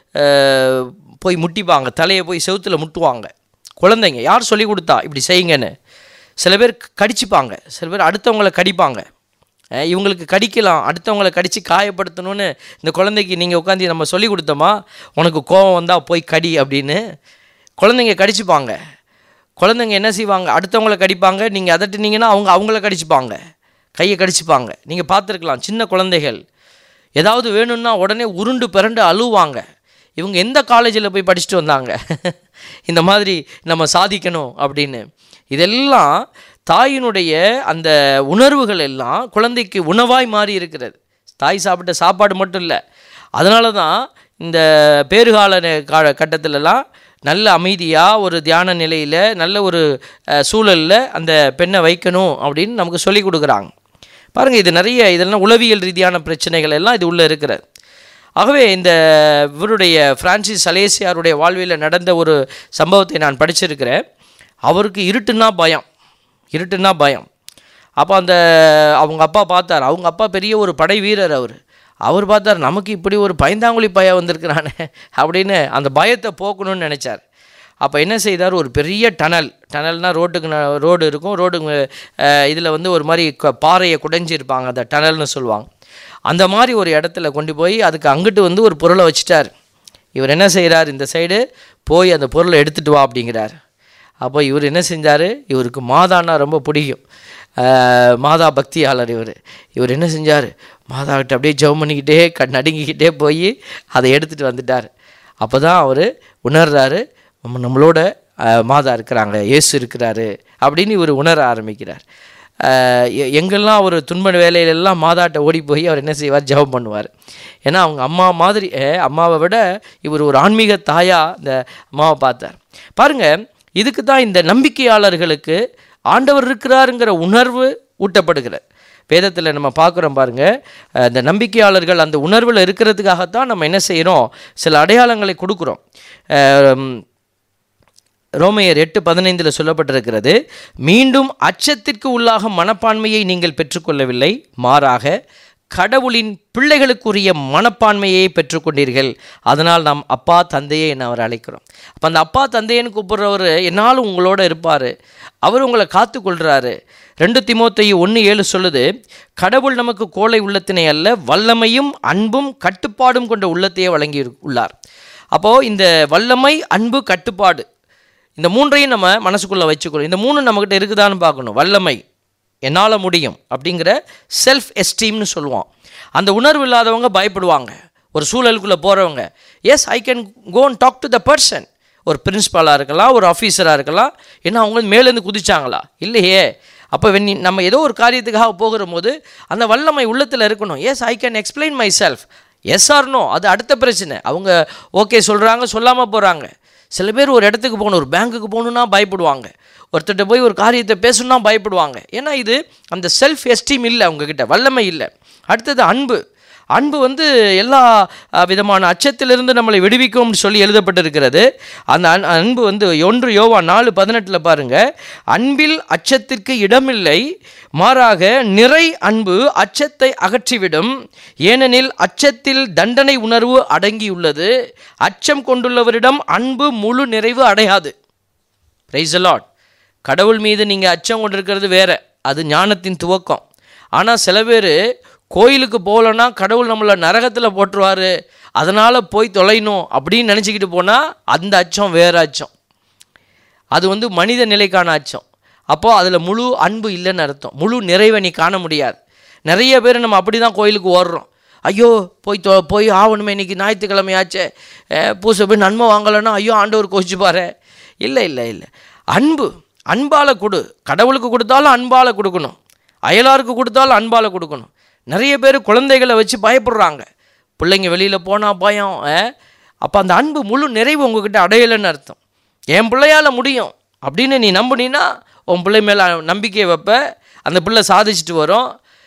போய் முட்டிப்பாங்க, தலையை போய் செவுத்தில் முட்டுவாங்க. குழந்தைங்க யார் சொல்லி கொடுத்தா இப்படி செய்யுங்கன்னு? சில பேர் கடிச்சிப்பாங்க, சில பேர் அடுத்தவங்களை கடிப்பாங்க. இவங்களுக்கு கடிக்கலாம், அடுத்தவங்களை கடித்து காயப்படுத்தணும்னு இந்த குழந்தைக்கு நீங்கள் உட்காந்து நம்ம சொல்லி கொடுத்தோமா, உனக்கு கோபம் வந்தால் போய் கடி அப்படின்னு குழந்தைங்க கடிச்சிப்பாங்க. குழந்தைங்க என்ன செய்வாங்க? அடுத்தவங்களை கடிப்பாங்க. நீங்கள் அதட்டுனீங்கன்னா அவங்கள கடிச்சிப்பாங்க, கையை கடிச்சிப்பாங்க. நீங்கள் பார்த்துருக்கலாம், சின்ன குழந்தைகள் ஏதாவது வேணும்னா உடனே உருண்டு பிறண்டு அழுவாங்க. இவங்க எந்த காலேஜில் போய் படிச்சுட்டு வந்தாங்க இந்த மாதிரி நம்ம சாதிக்கணும் அப்படின்னு? இதெல்லாம் தாயினுடைய அந்த உணர்வுகள் எல்லாம் குழந்தைக்கு உணவாய் மாறி இருக்கிறது. தாய் சாப்பிட்ட சாப்பாடு மட்டும் இல்லை. அதனால தான் இந்த பேறுகால கட்டத்திலலாம் நல்ல அமைதியாக ஒரு தியான நிலையில் நல்ல ஒரு சூழலில் அந்த பெண்ணை வைக்கணும் அப்படின்னு நமக்கு சொல்லி கொடுக்குறாங்க. பாருங்கள், இது இதெல்லாம் உளவியல் ரீதியான பிரச்சனைகள் எல்லாம் இது உள்ளே இருக்கிறது. ஆகவே இந்த இவருடைய பிரான்சிஸ் அலேசியாருடைய வாழ்வில் நடந்த ஒரு சம்பவத்தை நான் படிச்சிருக்கிறேன். அவருக்கு இருட்டுன்னா பயம். அப்போ அவங்க அப்பா பார்த்தார். அவங்க அப்பா பெரிய ஒரு படை வீரர். அவர் பார்த்தார், நமக்கு இப்படி ஒரு பயந்தாங்குழி பையன் வந்திருக்கிறானே அப்படின்னு அந்த பயத்தை போக்கணும்னு நினச்சார். அப்போ என்ன செய்தார்? ஒரு பெரிய டனல்னால் ரோடு இருக்கும், இதில் ஒரு மாதிரி பாறையை குடைஞ்சிருப்பாங்க, அந்த டனல்னு சொல்லுவாங்க. அந்த மாதிரி ஒரு இடத்துல கொண்டு போய் அதுக்கு அங்கிட்டு ஒரு பொருளை வச்சுட்டார். இவர் என்ன செய்கிறார்? இந்த சைடு போய் அந்த பொருளை எடுத்துகிட்டு வா அப்படிங்கிறார். அப்போ இவர் என்ன செஞ்சார்? இவருக்கு மாதான்னா ரொம்ப பிடிக்கும், மாதா பக்தியாளர் இவர் என்ன செஞ்சார்? மாதாக்கிட்ட அப்படியே ஜெபம் பண்ணிக்கிட்டே நடுங்கிக்கிட்டே போய் அதை எடுத்துகிட்டு வந்துட்டார். அப்போ தான் அவர் உணர்றாரு, நம்மளோட மாதா இருக்கிறாங்க, இயேசு இருக்கிறாரு அப்படின்னு இவர் உணர ஆரம்பிக்கிறார். எங்கெல்லாம் ஒரு துன்ப வேலையிலெல்லாம் மாதாட்ட ஓடி போய் அவர் என்ன செய்வார்? ஜெபம் பண்ணுவார். ஏன்னா அவங்க அம்மா மாதிரி, அம்மாவை விட இவர் ஒரு ஆன்மீக தாயாக இந்த அம்மாவை பார்த்தார். பாருங்கள், இதுக்கு தான் இந்த நம்பிக்கையாளர்களுக்கு ஆண்டவர் இருக்கிறாருங்கிற உணர்வு ஊட்டப்படுகிறது. வேதத்தில் நம்ம பார்க்குறோம் பாருங்கள், இந்த நம்பிக்கையாளர்கள் அந்த உணர்வில் இருக்கிறதுக்காகத்தான் நம்ம என்ன செய்கிறோம்? சில அடையாளங்களை கொடுக்குறோம். ரோமையர் 8:15 சொல்லப்பட்டிருக்கிறது, மீண்டும் அச்சத்திற்கு உள்ளாக மனப்பான்மையை நீங்கள் பெற்றுக்கொள்ளவில்லை, மாறாக கடவுளின் பிள்ளைகளுக்குரிய மனப்பான்மையை பெற்றுக்கொண்டீர்கள், அதனால் நாம் அப்பா தந்தையே என அவர் அழைக்கிறோம். அப்போ அந்த அப்பா தந்தையன்னு கூப்பிட்றவர் என்னாலும் உங்களோட இருப்பார், அவர் உங்களை காத்துக்கொள்கிறாரு. 2 தீமோத்தேயு 1:7 சொல்லுது, கடவுள் நமக்கு கோழை உள்ளத்தினை அல்ல, வல்லமையும் அன்பும் கட்டுப்பாடும் கொண்ட உள்ளத்தையே வழங்கி உள்ளார். அப்போது இந்த வல்லமை, அன்பு, கட்டுப்பாடு, இந்த 3ஐயும் நம்ம மனசுக்குள்ளே வச்சுக்கணும். இந்த 3 நம்மக்கிட்ட இருக்குதான்னு பார்க்கணும். வல்லமை, என்னால் முடியும் அப்படிங்கிற செல்ஃப் எஸ்டீம்னு சொல்லுவோம். அந்த உணர்வு இல்லாதவங்க பயப்படுவாங்க. ஒரு சூழலுக்குள்ளே போகிறவங்க, yes I can go and talk to the person. ஒரு பிரின்ஸ்பாலாக இருக்கலாம், ஒரு ஆஃபீஸராக இருக்கலாம். ஏன்னா அவங்க மேலேருந்து குதிச்சாங்களா? இல்லையே. அப்போ நம்ம ஏதோ ஒரு காரியத்துக்காக போகிற போது அந்த வல்லமை உள்ளத்தில் இருக்கணும். Yes I can explain myself. Yes or no, அது அடுத்த பிரச்சனை. அவங்க ஓகே சொல்கிறாங்க, சொல்லாமல் போகிறாங்க. சில பேர் ஒரு இடத்துக்கு போகணும், ஒரு பேங்க்குக்கு போகணுன்னா பயப்படுவாங்க. ஒருத்தர்கிட்ட போய் ஒரு காரியத்தை பேசணுன்னா பயப்படுவாங்க. ஏன்னா இது அந்த செல்ஃப் எஸ்டீம் இல்லை, அவங்கக்கிட்ட வல்லமை இல்லை. அடுத்தது அன்பு. அன்பு எல்லா விதமான அச்சத்திலிருந்து நம்மளை விடுவிக்கும்னு சொல்லி எழுதப்பட்டிருக்கிறது. அந்த அன்பு 1 யோவான் 4:18 பாருங்கள், அன்பில் அச்சத்திற்கு இடமில்லை, மாறாக நிறை அன்பு அச்சத்தை அகற்றிவிடும், ஏனெனில் அச்சத்தில் தண்டனை உணர்வு அடங்கியுள்ளது, அச்சம் கொண்டுள்ளவரிடம் அன்பு முழு நிறைவு அடையாது. Praise the Lord. கடவுள் மீது நீங்கள் அச்சம் கொண்டிருக்கிறது வேற, அது ஞானத்தின் துவக்கம். ஆனால் சில பேர் கோயிலுக்கு போகலன்னா கடவுள் நம்மளை நரகத்தில் போட்டுருவார், அதனால் போய் தொலைணும் அப்படின்னு நினச்சிக்கிட்டு போனால் அந்த அச்சம் வேறு அச்சம். அது மனித நிலைக்கான அச்சம். அப்போது அதில் முழு அன்பு இல்லைன்னு அர்த்தம். முழு நிறைவை நீ காண முடியாது. நிறைய பேர் நம்ம அப்படி தான் கோயிலுக்கு ஓடுறோம். ஐயோ போய் ஆகணுமே, இன்றைக்கி ஞாயிற்றுக்கிழமையாச்சே, பூசை போய் நன்மை வாங்கலைன்னா ஐயோ ஆண்டவர் கோச்சிப்பாரு. இல்லை இல்லை இல்லை, அன்பு அன்பால் கொடு. கடவுளுக்கு கொடுத்தாலும் அன்பால் கொடுக்கணும், அயலாருக்கு கொடுத்தாலும் அன்பால் கொடுக்கணும். நிறைய பேர் குழந்தைகளை வச்சு பயப்படுறாங்க, பிள்ளைங்க வெளியில் போனால் பயம். அப்போ அந்த அன்பு முழு நிறைவு உங்ககிட்ட அடையலைன்னு அர்த்தம். என் பிள்ளையால் முடியும் அப்படின்னு நீ நம்பினா உன் பிள்ளை மேலே நம்பிக்கையை வைப்ப, அந்த பிள்ளை சாதிச்சுட்டு வரும்.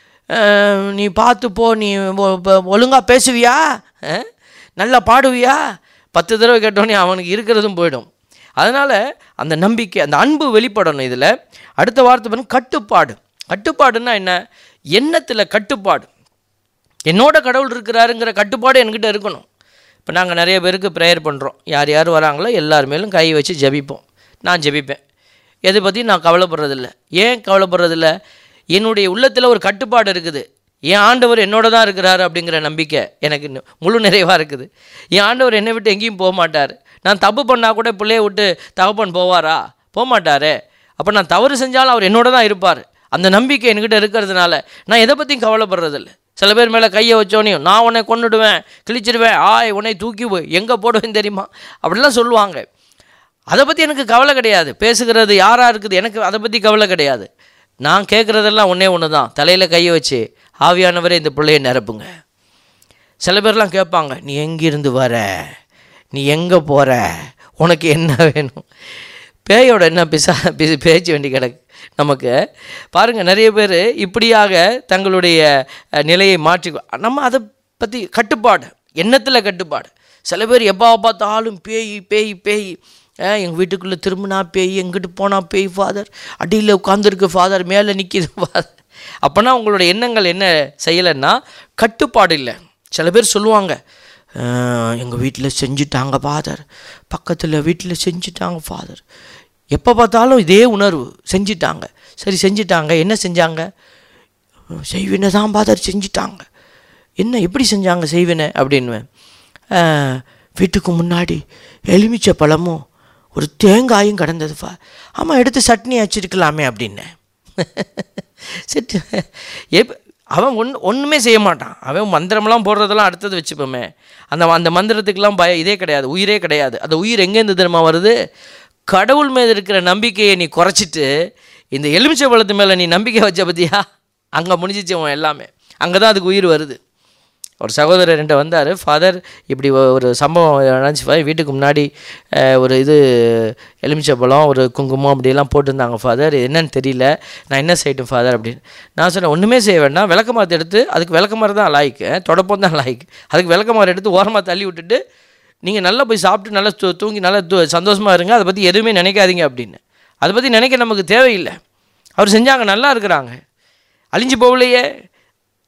நீ பார்த்து போ, நீ ஒழுங்காக பேசுவியா, நல்லா பாடுவியா, 10 தடவை கேட்டோன்னே அவனுக்கு இருக்கிறதும் போயிடும். அதனால் அந்த நம்பிக்கை, அந்த அன்பு வெளிப்படணும். இதில் அடுத்த வார்த்தை கட்டுப்பாடு. கட்டுப்பாடுன்னா என்ன? எண்ணத்தில் கட்டுப்பாடு. என்னோட கடவுள் இருக்கிறாருங்கிற கட்டுப்பாடு என்கிட்ட இருக்கணும். இப்போ நாங்கள் நிறைய பேருக்கு ப்ரேயர் பண்ணுறோம். யார் யார் வராங்களோ எல்லார் மேலும் கை வச்சு ஜெபிப்போம். நான் ஜெபிப்பேன். எதை பற்றியும் நான் கவலைப்படுறதில்ல. ஏன் கவலைப்படுறதில்ல? என்னுடைய உள்ளத்தில் ஒரு கட்டுப்பாடு இருக்குது. என் ஆண்டவர் என்னோட தான் இருக்கிறாரு அப்படிங்கிற நம்பிக்கை எனக்கு முழு நிறைவாக இருக்குது. என் ஆண்டவர் என்னை விட்டு எங்கேயும் போக மாட்டார். நான் தப்பு பண்ணால் கூட பிள்ளைய விட்டு தகப்பன் போவாரா? போக மாட்டார். அப்போ நான் தவறு செஞ்சாலும் அவர் என்னோட தான் இருப்பார். அந்த நம்பிக்கை என்கிட்ட இருக்கிறதுனால நான் எதை பற்றியும் கவலைப்படுறதில்ல. சில பேர் மேலே கையை வச்சோனையும் நான் உன்னை கொண்டுடுவேன், கிழிச்சிடுவேன், உன்னை தூக்கி எங்கே போடுவேன்னு தெரியுமா அப்படிலாம் சொல்லுவாங்க. அதை பற்றி எனக்கு கவலை கிடையாது. பேசுகிறது யாராக இருக்குது எனக்கு அதை பற்றி கவலை கிடையாது. நான் கேட்குறதெல்லாம் ஒன்று தான், தலையில் கையை வச்சு ஆவியானவரே இந்த பிள்ளையை நிரப்புங்க. சில பேர்லாம் கேட்பாங்க, நீ எங்கிருந்து வர, நீ எங்கே போகிற, உனக்கு என்ன வேணும்? பேயோட என்ன பேச்சு வேண்டி கிடக்கு நமக்கு. பாருங்கள், நிறைய பேர் இப்படியாக தங்களுடைய நிலையை மாற்றி, நம்ம அதை பற்றி கட்டுப்பாடு, எண்ணத்தில் கட்டுப்பாடு. சில பேர் எப்போ பார்த்தாலும் பேய் பேய் பேய், எங்கள் வீட்டுக்குள்ளே திரும்பினா பேய், எங்கிட்டு போனால் பேய் ஃபாதர், அடியில் உட்காந்துருக்கு ஃபாதர், மேலே நிற்கிது ஃபாதர். அப்போனா உங்களோட எண்ணங்கள் என்ன செய்யலைன்னா கட்டுப்பாடு இல்லை. சில பேர் சொல்லுவாங்க, எங்கள் வீட்டில் செஞ்சுட்டாங்க ஃபாதர், பக்கத்தில் வீட்டில் செஞ்சுட்டாங்க ஃபாதர். எப்போ பார்த்தாலும் இதே உணர்வு, செஞ்சிட்டாங்க. சரி செஞ்சிட்டாங்க, என்ன செஞ்சாங்க? செய்வினை தான் ஃபாதர் செஞ்சிட்டாங்க. என்ன எப்படி செஞ்சாங்க செய்வினை அப்படின்வேன். வீட்டுக்கு முன்னாடி எலுமிச்சை பழமும் ஒரு தேங்காயும் கிடந்தது ஃபா. ஆமாம், எடுத்து சட்னி வச்சிருக்கலாமே அப்படின்னேன். சரி, அவன் ஒன்றுமே செய்ய மாட்டான். அவன் மந்திரமெல்லாம் போடுறதெல்லாம் அடுத்தது வச்சுப்போமே. அந்த மந்திரத்துக்கெல்லாம் இதே கிடையாது, உயிரே கிடையாது. அந்த உயிர் எங்கேருந்து தெரியுமா வருது? கடவுள் மேலே இருக்கிற நம்பிக்கையை நீ குறைச்சிட்டு இந்த எலுமிச்சை பழத்து மேலே நீ நம்பிக்கை வச்ச பற்றியா, அங்கே முடிஞ்சிச்சு அவன் எல்லாமே. அங்கே தான் அதுக்கு உயிர் வருது. ஒரு சகோதரர் என்கிட்ட வந்தார், ஃபாதர் இப்படி ஒரு சம்பவம் நினச்சி, வீட்டுக்கு முன்னாடி ஒரு எலுமிச்சை பழம், ஒரு குங்குமம் அப்படியெல்லாம் போட்டிருந்தாங்க ஃபாதர், என்னன்னு தெரியல, நான் என்ன செய்யட்டும் ஃபாதர் அப்படின்னு. நான் சொன்னேன், ஒன்றுமே செய்ய வேண்டாம், விளக்கமாறு எடுத்து, அதுக்கு விளக்கமாறு தான் லாய்க்கு, தொடப்பம் தான் லாய்க்கு, அதுக்கு விளக்கமாறு எடுத்து ஓரமாக தள்ளி விட்டுட்டு நீங்கள் நல்லா போய் சாப்பிட்டு நல்லா தூங்கி நல்லா சந்தோஷமாக இருங்க, அதை பற்றி எதுவுமே நினைக்காதீங்க அப்படின்னு. அதை பற்றி நினைக்க நமக்கு தேவையில்லை. அவர் செஞ்சாங்க, நல்லா இருக்கிறாங்க, அழிஞ்சு போகலையே.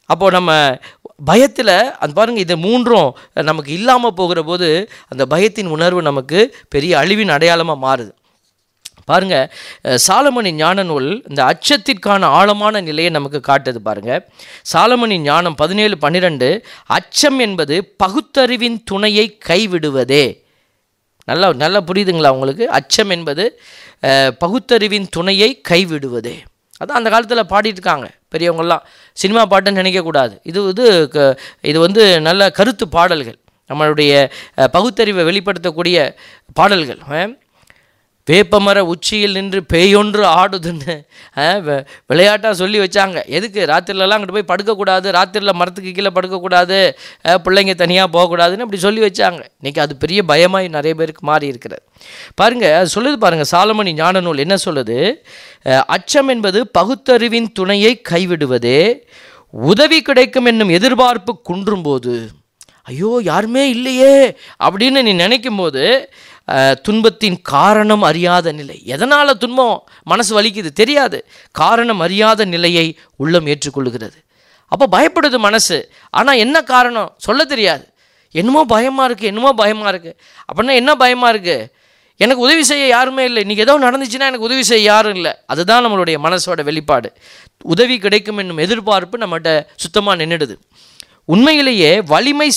அப்போது நம்ம பயத்தில் அந்த பாருங்கள், இது மூன்றும் நமக்கு இல்லாமல் போகிற போது அந்த பயத்தின் உணர்வு நமக்கு பெரிய அழிவின் அடையாளமாக மாறுது. பாருங்கள், சாலமோனின் ஞான நூல் இந்த அச்சத்திற்கான ஆழமான நிலையை நமக்கு காட்டுது. பாருங்கள், சாலமோனின் ஞானம் 17:12, அச்சம் என்பது பகுத்தறிவின் துணையை கைவிடுவதே. நல்லா புரியுதுங்களா உங்களுக்கு? அச்சம் என்பது பகுத்தறிவின் துணையை கைவிடுவதே. அதான் அந்த காலத்தில் பாடிட்டு இருக்காங்க பெரியவங்கள்லாம். சினிமா பாட்டுன்னு நினைக்கக்கூடாது. இது வந்து நல்ல கருத்து பாடல்கள், நம்மளுடைய பகுத்தறிவை வெளிப்படுத்தக்கூடிய பாடல்கள். வேப்பமர உச்சியில் நின்று பேயொன்று ஆடுதுன்னு விளையாட்டாக சொல்லி வச்சாங்க. எதுக்கு? ராத்திரிலலாம் அங்கிட்டு போய் படுக்கக்கூடாது, ராத்திரியில் மரத்துக்கு கீழே படுக்கக்கூடாது, பிள்ளைங்க தனியாக போகக்கூடாதுன்னு அப்படி சொல்லி வச்சாங்க. இன்றைக்கி அது பெரிய பயமாக நிறைய பேருக்கு மாறி இருக்கிறது. பாருங்கள், அது சொல்லுது பாருங்கள், சாலமோனின் ஞான நூல் என்ன சொல்லுது? அச்சம் என்பது பகுத்தறிவின் துணையை கைவிடுவதே, உதவி கிடைக்கும் என்னும் எதிர்பார்ப்பு குன்றும்போது, ஐயோ யாருமே இல்லையே அப்படின்னு நீ நினைக்கும் போது, துன்பத்தின் காரணம் அறியாத நிலை. எதனால் துன்பம் மனசு வலிக்குது தெரியாது, காரணம் அறியாத நிலையை உள்ளம் ஏற்றுக்கொள்கிறது. அப்போ பயப்படுது மனசு. ஆனால் என்ன காரணம் சொல்ல தெரியாது. என்னமோ பயமாக இருக்குது. அப்படின்னா என்ன பயமாக இருக்குது? எனக்கு உதவி செய்ய யாருமே இல்லை, இன்றைக்கி ஏதோ நடந்துச்சுன்னா எனக்கு உதவி செய்ய யாரும் இல்லை. அதுதான் நம்மளுடைய மனசோட வெளிப்பாடு. உதவி கிடைக்கும் என்னும் எதிர்பார்ப்பு நம்மகிட்ட சுத்தமாக நின்றுடுது. உண்மையிலேயே வலிமை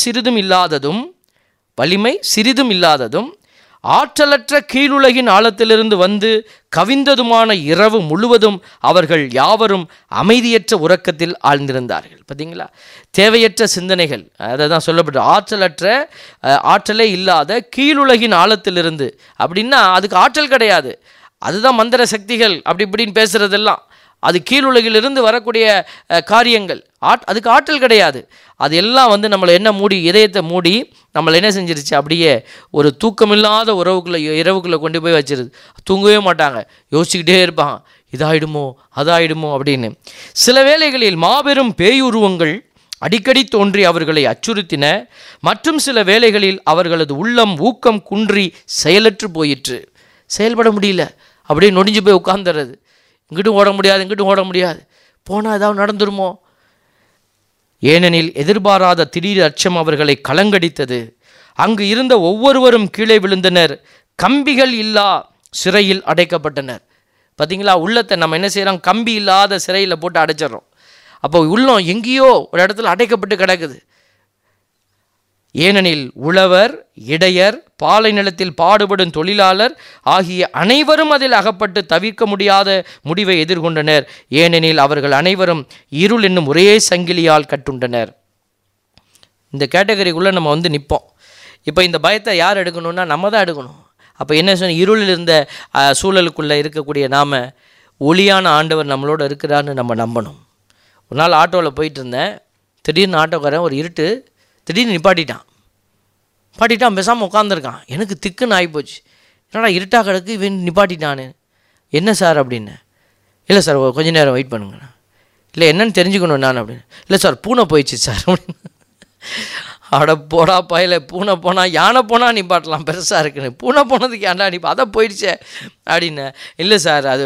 சிறிதும் இல்லாததும் ஆற்றலற்ற கீழுலகின் ஆழத்திலிருந்து வந்து கவிந்ததுமான இரவு முழுவதும் அவர்கள் யாவரும் அமைதியற்ற உறக்கத்தில் ஆழ்ந்திருந்தார்கள். பார்த்தீங்களா? தேவையற்ற சிந்தனைகள், அதை தான் சொல்லப்பட்டு ஆற்றலே இல்லாத கீழுலகின் ஆழத்திலிருந்து. அப்படின்னா அதுக்கு ஆற்றல் கிடையாது. அதுதான் மந்திர சக்திகள் அப்படி இப்படின்னு பேசுகிறதெல்லாம். அது கீழுலகிலிருந்து வரக்கூடிய காரியங்கள். அதுக்கு ஆற்றல் கிடையாது. அது எல்லாம் வந்து நம்மளை இதயத்தை மூடி நம்மளை என்ன செஞ்சிருச்சு? அப்படியே ஒரு தூக்கமில்லாத இரவுக்குள்ளே கொண்டு போய் வச்சிருது. தூங்கவே மாட்டாங்க, யோசிச்சுக்கிட்டே இருப்பாங்க, இதாயிடுமோ அதாயிடுமோ அப்படின்னு. சில வேளைகளில் மாபெரும் பேயுருவங்கள் அடிக்கடி தோன்றி அவர்களை அச்சுறுத்தின. மற்றும் சில வேளைகளில் அவர்களது உள்ளம் ஊக்கம் குன்றி செயலற்று போயிற்று. செயல்பட முடியல, அப்படியே நொடிஞ்சு போய் உட்கார்ந்துறது. இங்கிட்டும் ஓட முடியாது, போனால் ஏதாவது நடந்துருமோ. ஏனெனில் எதிர்பாராத திடீர் அச்சம் அவர்களை கலங்கடித்தது. அங்கு இருந்த ஒவ்வொருவரும் கீழே விழுந்தனர், கம்பிகள் இல்லா சிறையில் அடைக்கப்பட்டனர். பார்த்தீங்களா? உள்ளத்தை நம்ம என்ன செய்கிறோம்? கம்பி இல்லாத சிறையில் போட்டு அடைச்சிடறோம். அப்போ உள்ளம் எங்கேயோ ஒரு இடத்துல அடைக்கப்பட்டு கிடக்குது. ஏனெனில் உழவர், இடையர், பாலை நிலத்தில் பாடுபடும் தொழிலாளர் ஆகிய அனைவரும் அதில் அகப்பட்டு தவிர்க்க முடியாத முடிவை எதிர்கொண்டனர். ஏனெனில் அவர்கள் அனைவரும் இருள் என்னும் ஒரே சங்கிலியால் கட்டுண்டனர். இந்த கேட்டகரிக்குள்ளே நம்ம வந்து நிற்போம். இப்போ இந்த பயத்தை யார் எடுக்கணும்னா நம்ம தான் எடுக்கணும். அப்போ என்ன சொன்ன? இருளில் இருந்த சூழலுக்குள்ளே இருக்கக்கூடிய நாம் ஒளியான ஆண்டவர் நம்மளோட இருக்கிறான்னு நம்ம நம்பணும். ஒரு நாள் ஆட்டோவில் போயிட்டு இருந்தேன். திடீர்னு ஆட்டோக்காரன் ஒரு இருட்டு திடீர்னு நிப்பாட்டிட்டான். பேசாமல் உட்காந்துருக்கான். எனக்கு திக்குன்னு ஆகிப்போச்சு. என்னடா இருட்டாக கிடக்கு, இவன் நிப்பாட்டிட்டானு. என்ன சார் அப்படின்னு. இல்லை சார் கொஞ்சம் நேரம் வெயிட் பண்ணுங்க. இல்லை என்னன்னு தெரிஞ்சுக்கணும் நான் அப்படின்னு. இல்லை சார் பூனை போயிடுச்சு சார் அப்படின்னு. அட போடா பயில, பூனை போனால் யானை போனால் நிப்பாட்டலாம், பெருசாக இருக்குன்னு. பூனை போனதுக்கு ஏன்டா அதை போயிடுச்சே அப்படின்னு. இல்லை சார் அது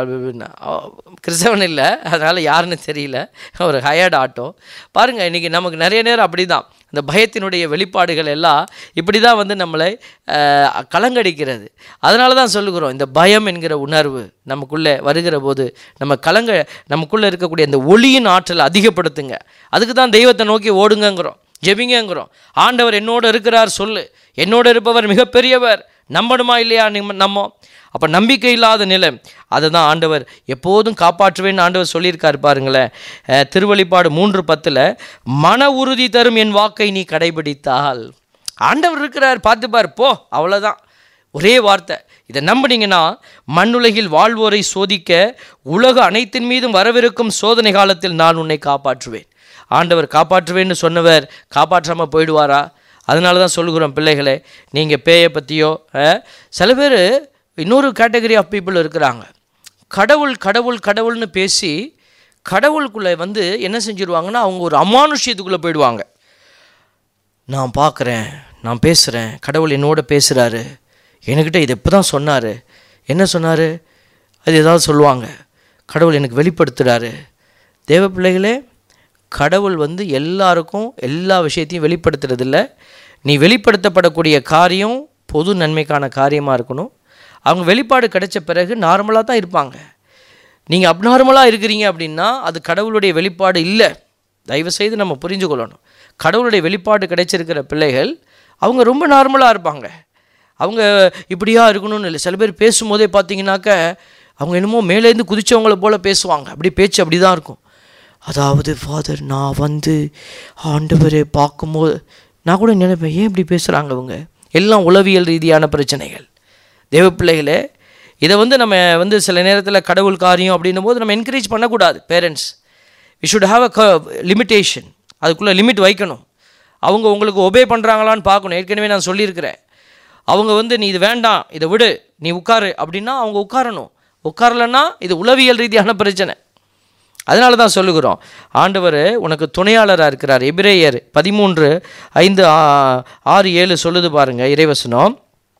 கிறிஸ்தவன் இல்லை, அதனால் யாருன்னு தெரியல, ஒரு ஹயர்டு ஆட்டோ. பாருங்கள், இன்றைக்கி நமக்கு நிறைய நேரம் அப்படி தான் இந்த பயத்தினுடைய வெளிப்பாடுகள் எல்லாம் இப்படி தான் வந்து நம்மளை கலங்கடிக்கிறது. அதனால தான் சொல்லுகிறோம், இந்த பயம் என்கிற உணர்வு நமக்குள்ளே வருகிற போது நமக்குள்ளே இருக்கக்கூடிய இந்த ஒளியின் ஆற்றலை அதிகப்படுத்துங்க. அதுக்கு தான் தெய்வத்தை நோக்கி ஓடுங்கிறோம், ஜெபிங்கிறோம். ஆண்டவர் என்னோடு இருக்கிறார் சொல்லு, என்னோடு இருப்பவர் மிகப்பெரியவர். நம்பணுமா இல்லையா? நம்ம அப்போ நம்பிக்கை இல்லாத நிலை, அதை தான் ஆண்டவர் எப்போதும் காப்பாற்றுவேன்னு ஆண்டவர் சொல்லியிருக்கார். பாருங்களேன், திருவெளிப்பாடு 3:10 மன உறுதி தரும் என் வாக்கை நீ கடைபிடித்தால். ஆண்டவர் இருக்கிறார், பார்த்துப்பார் போ, அவ்வளோதான். ஒரே வார்த்தை. இதை நம்பினீங்கன்னா மண்ணுலகில் வாழ்வோரை சோதிக்க உலக அனைத்தின் மீதும் வரவிருக்கும் சோதனை காலத்தில் நான் உன்னை காப்பாற்றுவேன். ஆண்டவர் காப்பாற்றுவேன்னு சொன்னவர் காப்பாற்றாமல் போயிடுவாரா? அதனால தான் சொல்லுகிறோம் பிள்ளைகளே, நீங்கள் பேயை பற்றியோ, சில பேர் இன்னொரு கேட்டகரி ஆஃப் பீப்புள் இருக்கிறாங்க. கடவுள் கடவுள் கடவுள்னு பேசி கடவுளுக்குள்ளே வந்து என்ன செஞ்சுருவாங்கன்னா அவங்க ஒரு அமானுஷ்யத்துக்குள்ளே போயிடுவாங்க. நான் பார்க்குறேன், நான் பேசுகிறேன், கடவுள் என்னோட பேசுகிறாரு, என்கிட்ட இதை இப்போ தான் சொன்னார், என்ன சொன்னார், அது ஏதாவது சொல்லுவாங்க, கடவுள் எனக்கு வெளிப்படுத்துகிறாரு. தேவ பிள்ளைகளே, கடவுள் வந்து எல்லாருக்கும் எல்லா விஷயத்தையும் வெளிப்படுத்துறதில்ல. நீ வெளிப்படுத்தப்படக்கூடிய காரியம் பொது நன்மைக்கான காரியமாக இருக்கணும். அவங்க வெளிப்பாடு கிடைச்ச பிறகு நார்மலாக தான் இருப்பாங்க. நீங்கள் அப்நார்மலாக இருக்கிறீங்க அப்படின்னா அது கடவுளுடைய வெளிப்பாடு இல்லை. தயவுசெய்து நம்ம புரிஞ்சு கொள்ளணும். கடவுளுடைய வெளிப்பாடு கிடைச்சிருக்கிற பிள்ளைகள் அவங்க ரொம்ப நார்மலாக இருப்பாங்க. அவங்க இப்படியா இருக்கணும்னு இல்லை. சில பேர் பேசும்போதே பார்த்தீங்கன்னாக்க அவங்க என்னமோ மேலேருந்து குதிச்சவங்கள போல் பேசுவாங்க. அப்படி பேச்சு அப்படி தான் இருக்கும். அதாவது ஃபாதர், நான் வந்து ஆண்டவரை பார்க்கும்போது நான் கூட நினைப்பேன், ஏன் இப்படி பேசுகிறாங்க அவங்க? எல்லாம் உளவியல் ரீதியான பிரச்சனைகள். தேவ பிள்ளைகளே, இதை வந்து நம்ம வந்து சில நேரத்தில் கடவுள் காரியம் அப்படின்னும் போது நம்ம என்கரேஜ் பண்ணக்கூடாது. Parents, we should have a limitation. அதுக்குள்ளே லிமிட் வைக்கணும். அவங்க உங்களுக்கு ஒபே பண்ணுறாங்களான்னு பார்க்கணும். ஏற்கனவே நான் சொல்லியிருக்கிறேன். அவங்க வந்து நீ இது வேண்டாம், இதை விடு, நீ உட்காரு அப்படின்னா அவங்க உட்காரணும். உட்காரலன்னா இது உளவியல் ரீதியான பிரச்சனை. அதனால தான் சொல்லுகிறோம், ஆண்டவர் உனக்கு துணையாளராக இருக்கிறார். எபிரேயர் 13:5-6-7 சொல்லுது பாருங்க இறைவசனம்.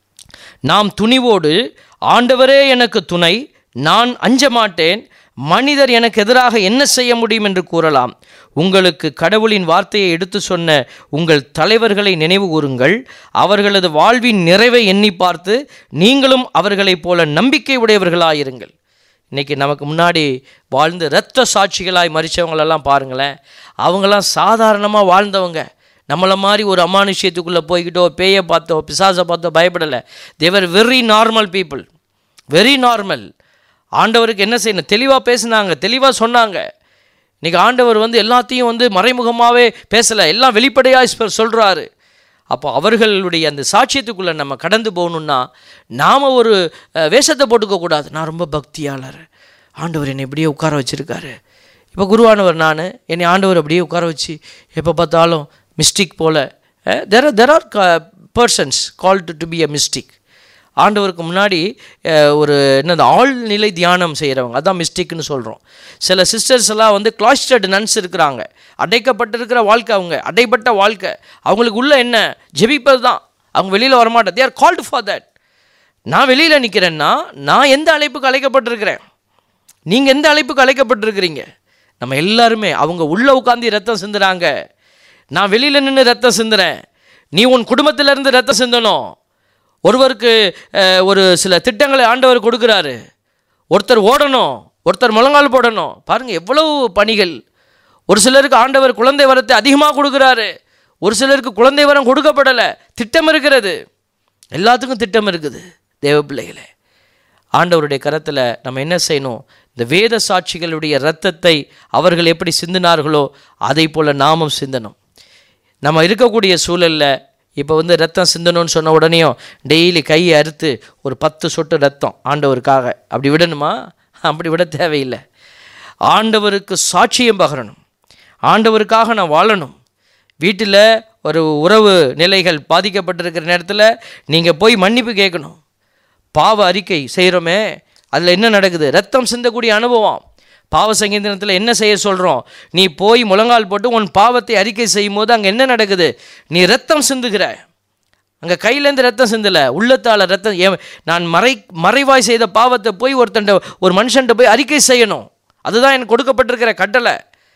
நாம் துணிவோடு ஆண்டவரே எனக்கு துணை, நான் அஞ்ச மாட்டேன், மனிதர் எனக்கு எதிராக என்ன செய்ய முடியும் என்று கூறலாம். உங்களுக்கு கடவுளின் வார்த்தையை எடுத்து சொன்ன உங்கள் தலைவர்களை நினைவு கூறுங்கள். அவர்களது வாழ்வின் நிறைவை எண்ணி பார்த்து நீங்களும் அவர்களைப் போல நம்பிக்கை உடையவர்களாயிருங்கள். இன்றைக்கி நமக்கு முன்னாடி வாழ்ந்து இரத்த சாட்சிகளாய் மறித்தவங்களெல்லாம் பாருங்களேன். அவங்களாம் சாதாரணமாக வாழ்ந்தவங்க. நம்மளை மாதிரி ஒரு அமானுஷ்யத்துக்குள்ளே போய்கிட்டோ பேயை பார்த்தோ பிசாசை பார்த்தோ பயப்படலை. They are very normal people, very normal. ஆண்டவருக்கு என்ன செய்யணும் தெளிவாக பேசினாங்க, தெளிவாக சொன்னாங்க. இன்றைக்கி ஆண்டவர் வந்து எல்லாத்தையும் வந்து மறைமுகமாகவே பேசலை, எல்லாம் வெளிப்படையாக சொல்கிறாரு. அப்போ அவர்களுடைய அந்த சாட்சியத்துக்குள்ளே நம்ம கடந்து போகணுன்னா நாம் ஒரு வேஷத்தை போட்டுக்கக்கூடாது. நான் ரொம்ப பக்தியாளர், ஆண்டவர் என்னை இப்படியே உட்கார வச்சுருக்காரு. இப்போ குருவானவர் நான், என்னை ஆண்டவர் அப்படியே உட்கார வச்சு எப்போ பார்த்தாலும் மிஸ்டிக் போல். There are persons called to be a mystic. ஆண்டவருக்கு முன்னாடி ஒரு என்னது ஆழ்நிலை தியானம் செய்கிறவங்க, அதான் மிஸ்டிக்னு சொல்கிறோம். சில சிஸ்டர்ஸ் எல்லாம் வந்து கிளாஸ்டர்டு நன்ஸ் இருக்கிறாங்க. அடைக்கப்பட்டிருக்கிற வாழ்க்கை, அவங்க அடைப்பட்ட வாழ்க்கை. அவங்களுக்கு உள்ள என்ன ஜெபிப்பது தான், அவங்க வெளியில் வரமாட்டேன். They are called for that. நான் வெளியில் நிற்கிறேன்னா நான் எந்த அழைப்புக்கு அழைக்கப்பட்டிருக்கிறேன், நீங்கள் எந்த அழைப்புக்கு அழைக்கப்பட்டிருக்கிறீங்க? நம்ம எல்லாருமே அவங்க உள்ளே உட்காந்து ரத்தம் சிந்துறாங்க, நான் வெளியில் நின்று ரத்தம் சிந்துறேன். நீ உன் குடும்பத்திலேருந்து ரத்தம் சிந்தணும். ஒருவருக்கு ஒரு சில திட்டங்களை ஆண்டவர் கொடுக்குறாரு. ஒருத்தர் ஓடணும், ஒருத்தர் முழங்கால் போடணும். பாருங்கள் எவ்வளவு பணிகள். ஒரு சிலருக்கு ஆண்டவர் குழந்தை வரத்தை அதிகமாக கொடுக்குறாரு, ஒரு சிலருக்கு குழந்தை வரம் கொடுக்கப்படலை. திட்டம் இருக்கிறது, எல்லாத்துக்கும் திட்டம் இருக்குது. தேவ பிள்ளைகளே, ஆண்டவருடைய கரத்தில் நம்ம என்ன செய்யணும்? இந்த வேத சாட்சிகளுடைய இரத்தத்தை அவர்கள் எப்படி சிந்தினார்களோ அதை போல் நாமும் சிந்தணும். நம்ம இருக்கக்கூடிய சூழலில் இப்போ வந்து ரத்தம் சிந்தணும்னு சொன்ன உடனேயும் டெய்லி கையை அறுத்து ஒரு 10 சொட்டு ரத்தம் ஆண்டவருக்காக அப்படி விடணுமா? அப்படி விட தேவையில்லை. ஆண்டவருக்கு சாட்சியம் பகரணும், ஆண்டவருக்காக நான் வாழணும். வீட்டில் ஒரு உறவு நிலைகள் பாதிக்கப்பட்டிருக்கிற நேரத்தில் நீங்கள் போய் மன்னிப்பு கேட்கணும். பாவ அறிக்கை செய்கிறோமே, அதில் என்ன நடக்குது? ரத்தம் சிந்தக்கூடிய அனுபவம். பாவ சங்கீதத்தில் என்ன செய்ய சொல்கிறோம்? நீ போய் முழங்கால் போட்டு உன் பாவத்தை அறிக்கை செய்யும் போது அங்கே என்ன நடக்குது? நீ ரத்தம் சிந்துகிற. அங்கே கையிலேருந்து ரத்தம் சிந்தலை, உள்ளத்தால் ரத்தம். நான் மறைவாய் செய்த பாவத்தை போய் ஒரு மனுஷன்ட்ட போய் அறிக்கை செய்யணும். அதுதான் எனக்கு கொடுக்கப்பட்டிருக்கிற கட்டளை.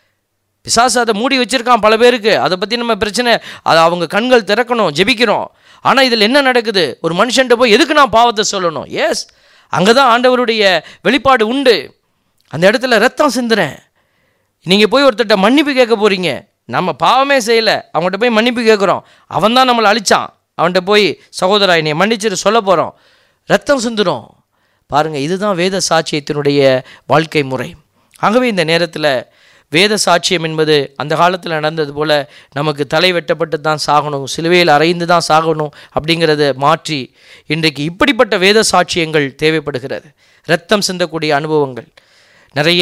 பிசாசு அதை மூடி வச்சுருக்கான் பல பேருக்கு. அதை பற்றி நம்ம பிரச்சனை, அதை அவங்க கண்கள் திறக்கணும், ஜெபிக்கிறோம். ஆனால் இதில் என்ன நடக்குது? ஒரு மனுஷன்ட்ட போய் எதுக்கு நான் பாவத்தை சொல்லணும்? எஸ், அங்கே தான் ஆண்டவருடைய வெளிப்பாடு உண்டு. அந்த இடத்துல ரத்தம் சிந்துறேன். நீங்கள் போய் ஒருத்தர்கிட்ட மன்னிப்பு கேட்க போகிறீங்க. நம்ம பாவமே செய்யலை, அவங்கள்ட்ட போய் மன்னிப்பு கேட்குறோம். அவன் தான் நம்மளை அழிச்சான். அவன்கிட்ட போய் சகோதரா என்னை மன்னிச்சுட்டு சொல்ல போகிறோம், ரத்தம் சிந்துறோம். பாருங்கள், இதுதான் வேத சாட்சியத்தினுடைய வாழ்க்கை முறை. ஆகவே இந்த நேரத்தில் வேத சாட்சியம் என்பது அந்த காலத்தில் நடந்தது போல் நமக்கு தலை வெட்டப்பட்டு தான் சாகணும், சிலுவையில் அறைந்து தான் சாகணும் அப்படிங்கிறத மாற்றி இன்றைக்கு இப்படிப்பட்ட வேத சாட்சியங்கள் தேவைப்படுகிறது. ரத்தம் சிந்தக்கூடிய அனுபவங்கள் நிறைய.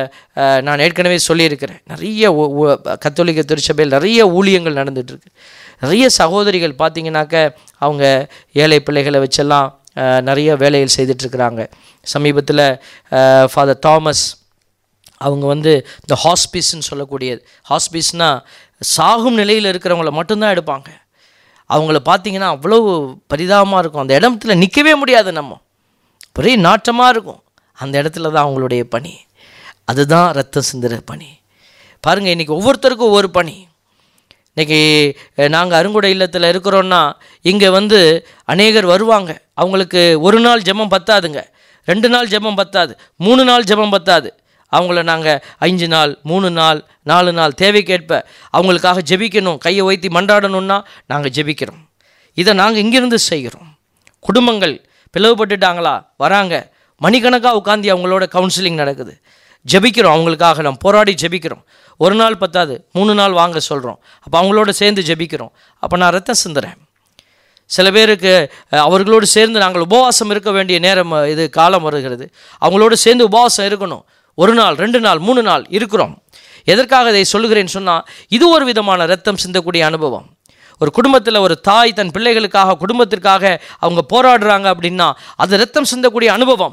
நான் ஏற்கனவே சொல்லியிருக்கிறேன், நிறைய கத்தோலிக்க திருச்சபையில் நிறைய ஊழியங்கள் நடந்துகிட்ருக்கு. நிறைய சகோதரிகள் பார்த்திங்கனாக்க அவங்க ஏழை பிள்ளைகளை வச்செல்லாம் நிறைய வேலைகள் செய்துட்ருக்குறாங்க. சமீபத்தில் ஃபாதர் தாமஸ் அவங்க வந்து இந்த ஹாஸ்பிஸ்ன்னு சொல்லக்கூடியது, ஹாஸ்பிஸ்னால் சாகும் நிலையில் இருக்கிறவங்கள மட்டும்தான் எடுப்பாங்க. அவங்கள பார்த்திங்கன்னா அவ்வளோ பரிதாபமாக இருக்கும். அந்த இடத்துல நிற்கவே முடியாது, நம்ம ஒரே நாட்டமாக இருக்கும். அந்த இடத்துல தான் அவங்களுடைய பணி, அதுதான் ரத்தம் சிந்துற பணி. பாருங்கள், இன்றைக்கி ஒவ்வொருத்தருக்கும் ஒவ்வொரு பணி. இன்றைக்கி நாங்கள் அருங்குடை இல்லத்தில் இருக்கிறோன்னா இங்கே அநேகர் வருவாங்க. அவங்களுக்கு ஒரு நாள் ஜெபம் பத்தாதுங்க, 2 நாள் ஜெபம் பத்தாது, 3 நாள் ஜெபம் பத்தாது. அவங்கள நாங்கள் 5 நாள், 3 நாள், 4 நாள் தேவைக்கேற்ப அவங்களுக்காக ஜெபிக்கணும். கையை வைத்தி மன்றாடணுன்னா நாங்கள் ஜெபிக்கிறோம். இதை நாங்கள் இங்கிருந்து செய்கிறோம். குடும்பங்கள் பிளவுபட்டுட்டாங்களா, வராங்க, மணிக்கணக்காக உட்காந்து அவங்களோட கவுன்சிலிங் நடக்குது, ஜெபிக்கிறோம். அவங்களுக்காக நாம் போராடி ஜெபிக்கிறோம். ஒரு நாள் பத்தாது, 3 நாள் வாங்க சொல்கிறோம். அப்போ அவங்களோட சேர்ந்து ஜெபிக்கிறோம். அப்போ நான் ரத்தம் சிந்துறேன். சில பேருக்கு அவர்களோடு சேர்ந்து நாங்கள் உபவாசம் இருக்க வேண்டிய நேரம், இது காலம் வருகிறது. அவங்களோடு சேர்ந்து உபவாசம் இருக்கணும். 1 நாள், 2 நாள், 3 நாள் இருக்கிறோம். எதற்காக இதை சொல்லுகிறேன்னு சொன்னால், இது ஒரு விதமான ரத்தம் சிந்தக்கூடிய அனுபவம். ஒரு குடும்பத்தில் ஒரு தாய் தன் பிள்ளைகளுக்காக, குடும்பத்திற்காக அவங்க போராடுறாங்க அப்படின்னா அது ரத்தம் சிந்தக்கூடிய அனுபவம்.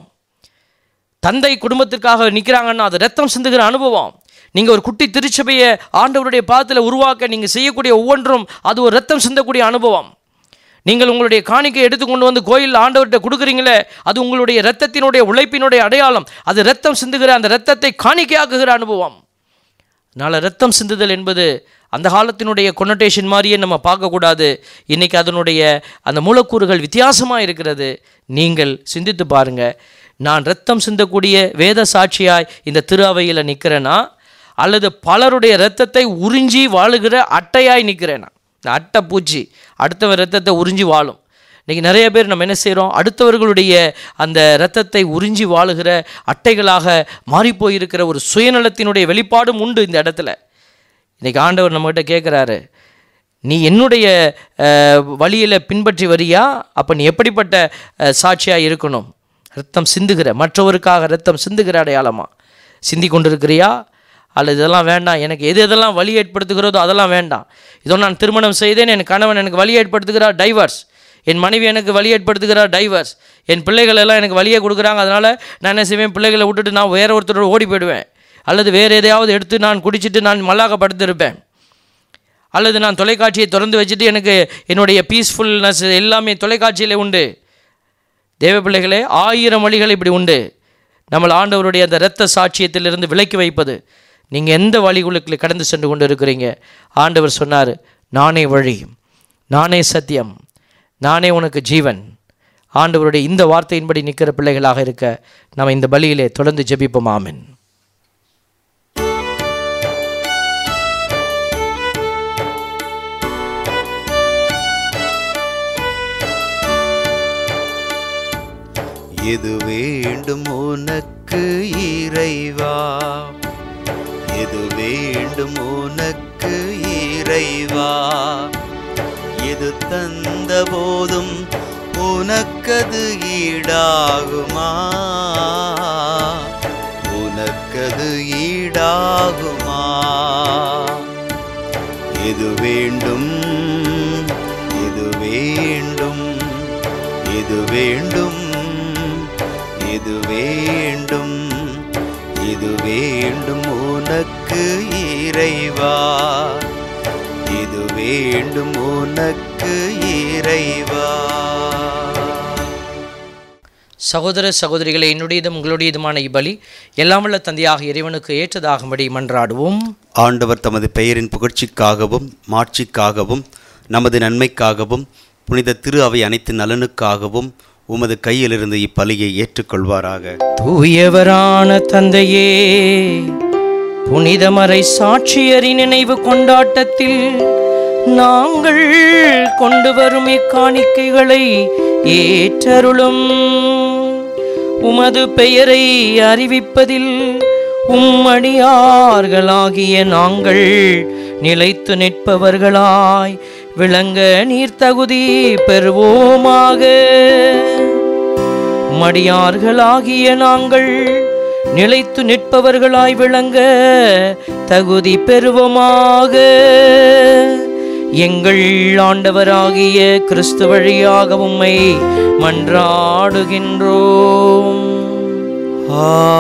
தந்தை குடும்பத்திற்காக நிற்கிறாங்கன்னா அது ரத்தம் சிந்துகிற அனுபவம். நீங்கள் ஒரு குட்டி திருச்சபையை ஆண்டவருடைய பாதத்தில் உருவாக்க நீங்கள் செய்யக்கூடிய ஒவ்வொன்றும் அது ஒரு ரத்தம் சிந்தக்கூடிய அனுபவம். நீங்கள் உங்களுடைய காணிக்கை எடுத்துக்கொண்டு வந்து கோயிலில் ஆண்டவர்கிட்ட கொடுக்குறீங்களே, அது உங்களுடைய இரத்தத்தினுடைய உழைப்பினுடைய அடையாளம். அது இரத்தம் சிந்துகிற, அந்த இரத்தத்தை காணிக்கையாக்குகிற அனுபவம். அதனால் இரத்தம் சிந்துதல் என்பது அந்த காலத்தினுடைய கொனோட்டேஷன் மாதிரியே நம்ம பார்க்கக்கூடாது. இன்றைக்கி அதனுடைய அந்த மூலக்கூறுகள் வித்தியாசமாக இருக்கிறது. நீங்கள் சிந்தித்து பாருங்கள், நான் இரத்தம் சிந்தக்கூடிய வேத சாட்சியாய் இந்த திரு அவையில் நிற்கிறேன்னா, அல்லது பலருடைய இரத்தத்தை உறிஞ்சி வாழுகிற அட்டையாய் நிற்கிறேன்னா? இந்த அட்டை பூச்சி அடுத்தவர் இரத்தத்தை உறிஞ்சி வாழும். இன்றைக்கி நிறைய பேர் நம்ம என்ன செய்கிறோம், அடுத்தவர்களுடைய அந்த இரத்தத்தை உறிஞ்சி வாழுகிற அட்டைகளாக மாறிப்போயிருக்கிற ஒரு சுயநலத்தினுடைய வெளிப்பாடும் உண்டு இந்த இடத்துல. இன்றைக்கி ஆண்டவர் நம்மகிட்ட கேட்குறாரு, நீ என்னுடைய வழியில் பின்பற்றி வரியா? அப்போ நீ எப்படிப்பட்ட சாட்சியாக இருக்கணும்? இரத்தம் சிந்துகிற, மற்றவருக்காக இரத்தம் சிந்துகிற அடையாளமா சிந்தி கொண்டிருக்கிறியா? அல்லது இதெல்லாம் வேண்டாம், எனக்கு எதெல்லாம் வழி ஏற்படுத்துகிறதோ அதெல்லாம் வேண்டாம், இதோ நான் திருமணம் செய்தேன், என் கணவன் எனக்கு வழி ஏற்படுத்துகிறார், டைவர்ஸ். என் மனைவி எனக்கு வழி ஏற்படுத்துகிறார், டைவர்ஸ். என் பிள்ளைகள் எல்லாம் எனக்கு வழியை கொடுக்குறாங்க, அதனால் நான் என்ன செய்வேன், பிள்ளைகளை விட்டுட்டு நான் வேறு ஒருத்தரோடு ஓடி போயிடுவேன். அல்லது வேறு எதையாவது எடுத்து நான் குடிச்சிட்டு நான் மல்லாக்கப்படுத்திருப்பேன். அல்லது நான் தொலைக்காட்சியை திறந்து வச்சுட்டு எனக்கு என்னுடைய பீஸ்ஃபுல்னஸ் எல்லாமே தொலைக்காட்சியில் உண்டு. தேவ பிள்ளைகளே, 1000 வழிகள் இப்படி உண்டு. நம்மளை ஆண்டவருடைய அந்த இரத்த சாட்சியத்திலிருந்து விலக்கி வைப்பது. நீங்கள் எந்த வழிகளுக்கு கடந்து சென்று கொண்டு இருக்கிறீங்க? ஆண்டவர் சொன்னார், நானே வழி, நானே சத்தியம், நானே உனக்கு ஜீவன். ஆண்டவருடைய இந்த வார்த்தையின்படி நிற்கிற பிள்ளைகளாக இருக்க நம்ம இந்த பலியிலே தொடர்ந்து ஜெபிப்போம். ஆமென். எது வேண்டும் உனக்கு இறைவா, எது வேண்டும் உனக்கு இறைவா, எது தந்த போதும் உனக்கது ஈடாகுமா, உனக்கது ஈடாகுமா? எது வேண்டும், எது வேண்டும், எது வேண்டும், எது வேண்டும், இது வேண்டும் உனக்கு இறைவா, இது வேண்டும் உனக்கு இறைவா. சகோதர சகோதரிகளை, என்னுடையதும் உங்களுடையதுமான இப்பலி எல்லாம் வல்ல தந்தையாக இறைவனுக்கு ஏற்றதாகும்படி மன்றாடுவோம். ஆண்டவர் தமது பெயரின் புகழ்ச்சிக்காகவும் மாட்சிக்காகவும் நமது நன்மைக்காகவும் புனித திரு அவை அனைத்து நலனுக்காகவும் உமது கையிலிருந்து இப்பலியை ஏற்றுக்கொள்வாராக. தூயவரான தந்தையே, புனிதமறை சாட்சியரின் நினைவு கொண்டாட்டத்தில் நாங்கள் கொண்டு வரும் இக்காணிக்கைகளை ஏற்றருளும். உமது பெயரை அறிவிப்பதில் உம்மடியார்களாகிய நாங்கள் நிலைத்து நிற்பவர்களாய் விளங்க நீர் தகுதி பெறுவோமாக. மடியார்களாகிய நாங்கள் நிலைத்து நிற்பவர்களாய் விளங்க தகுதி பெறுவோமாக. எங்கள் ஆண்டவராகிய கிறிஸ்து வழியாக உம்மை மன்றாடுகின்றோம்.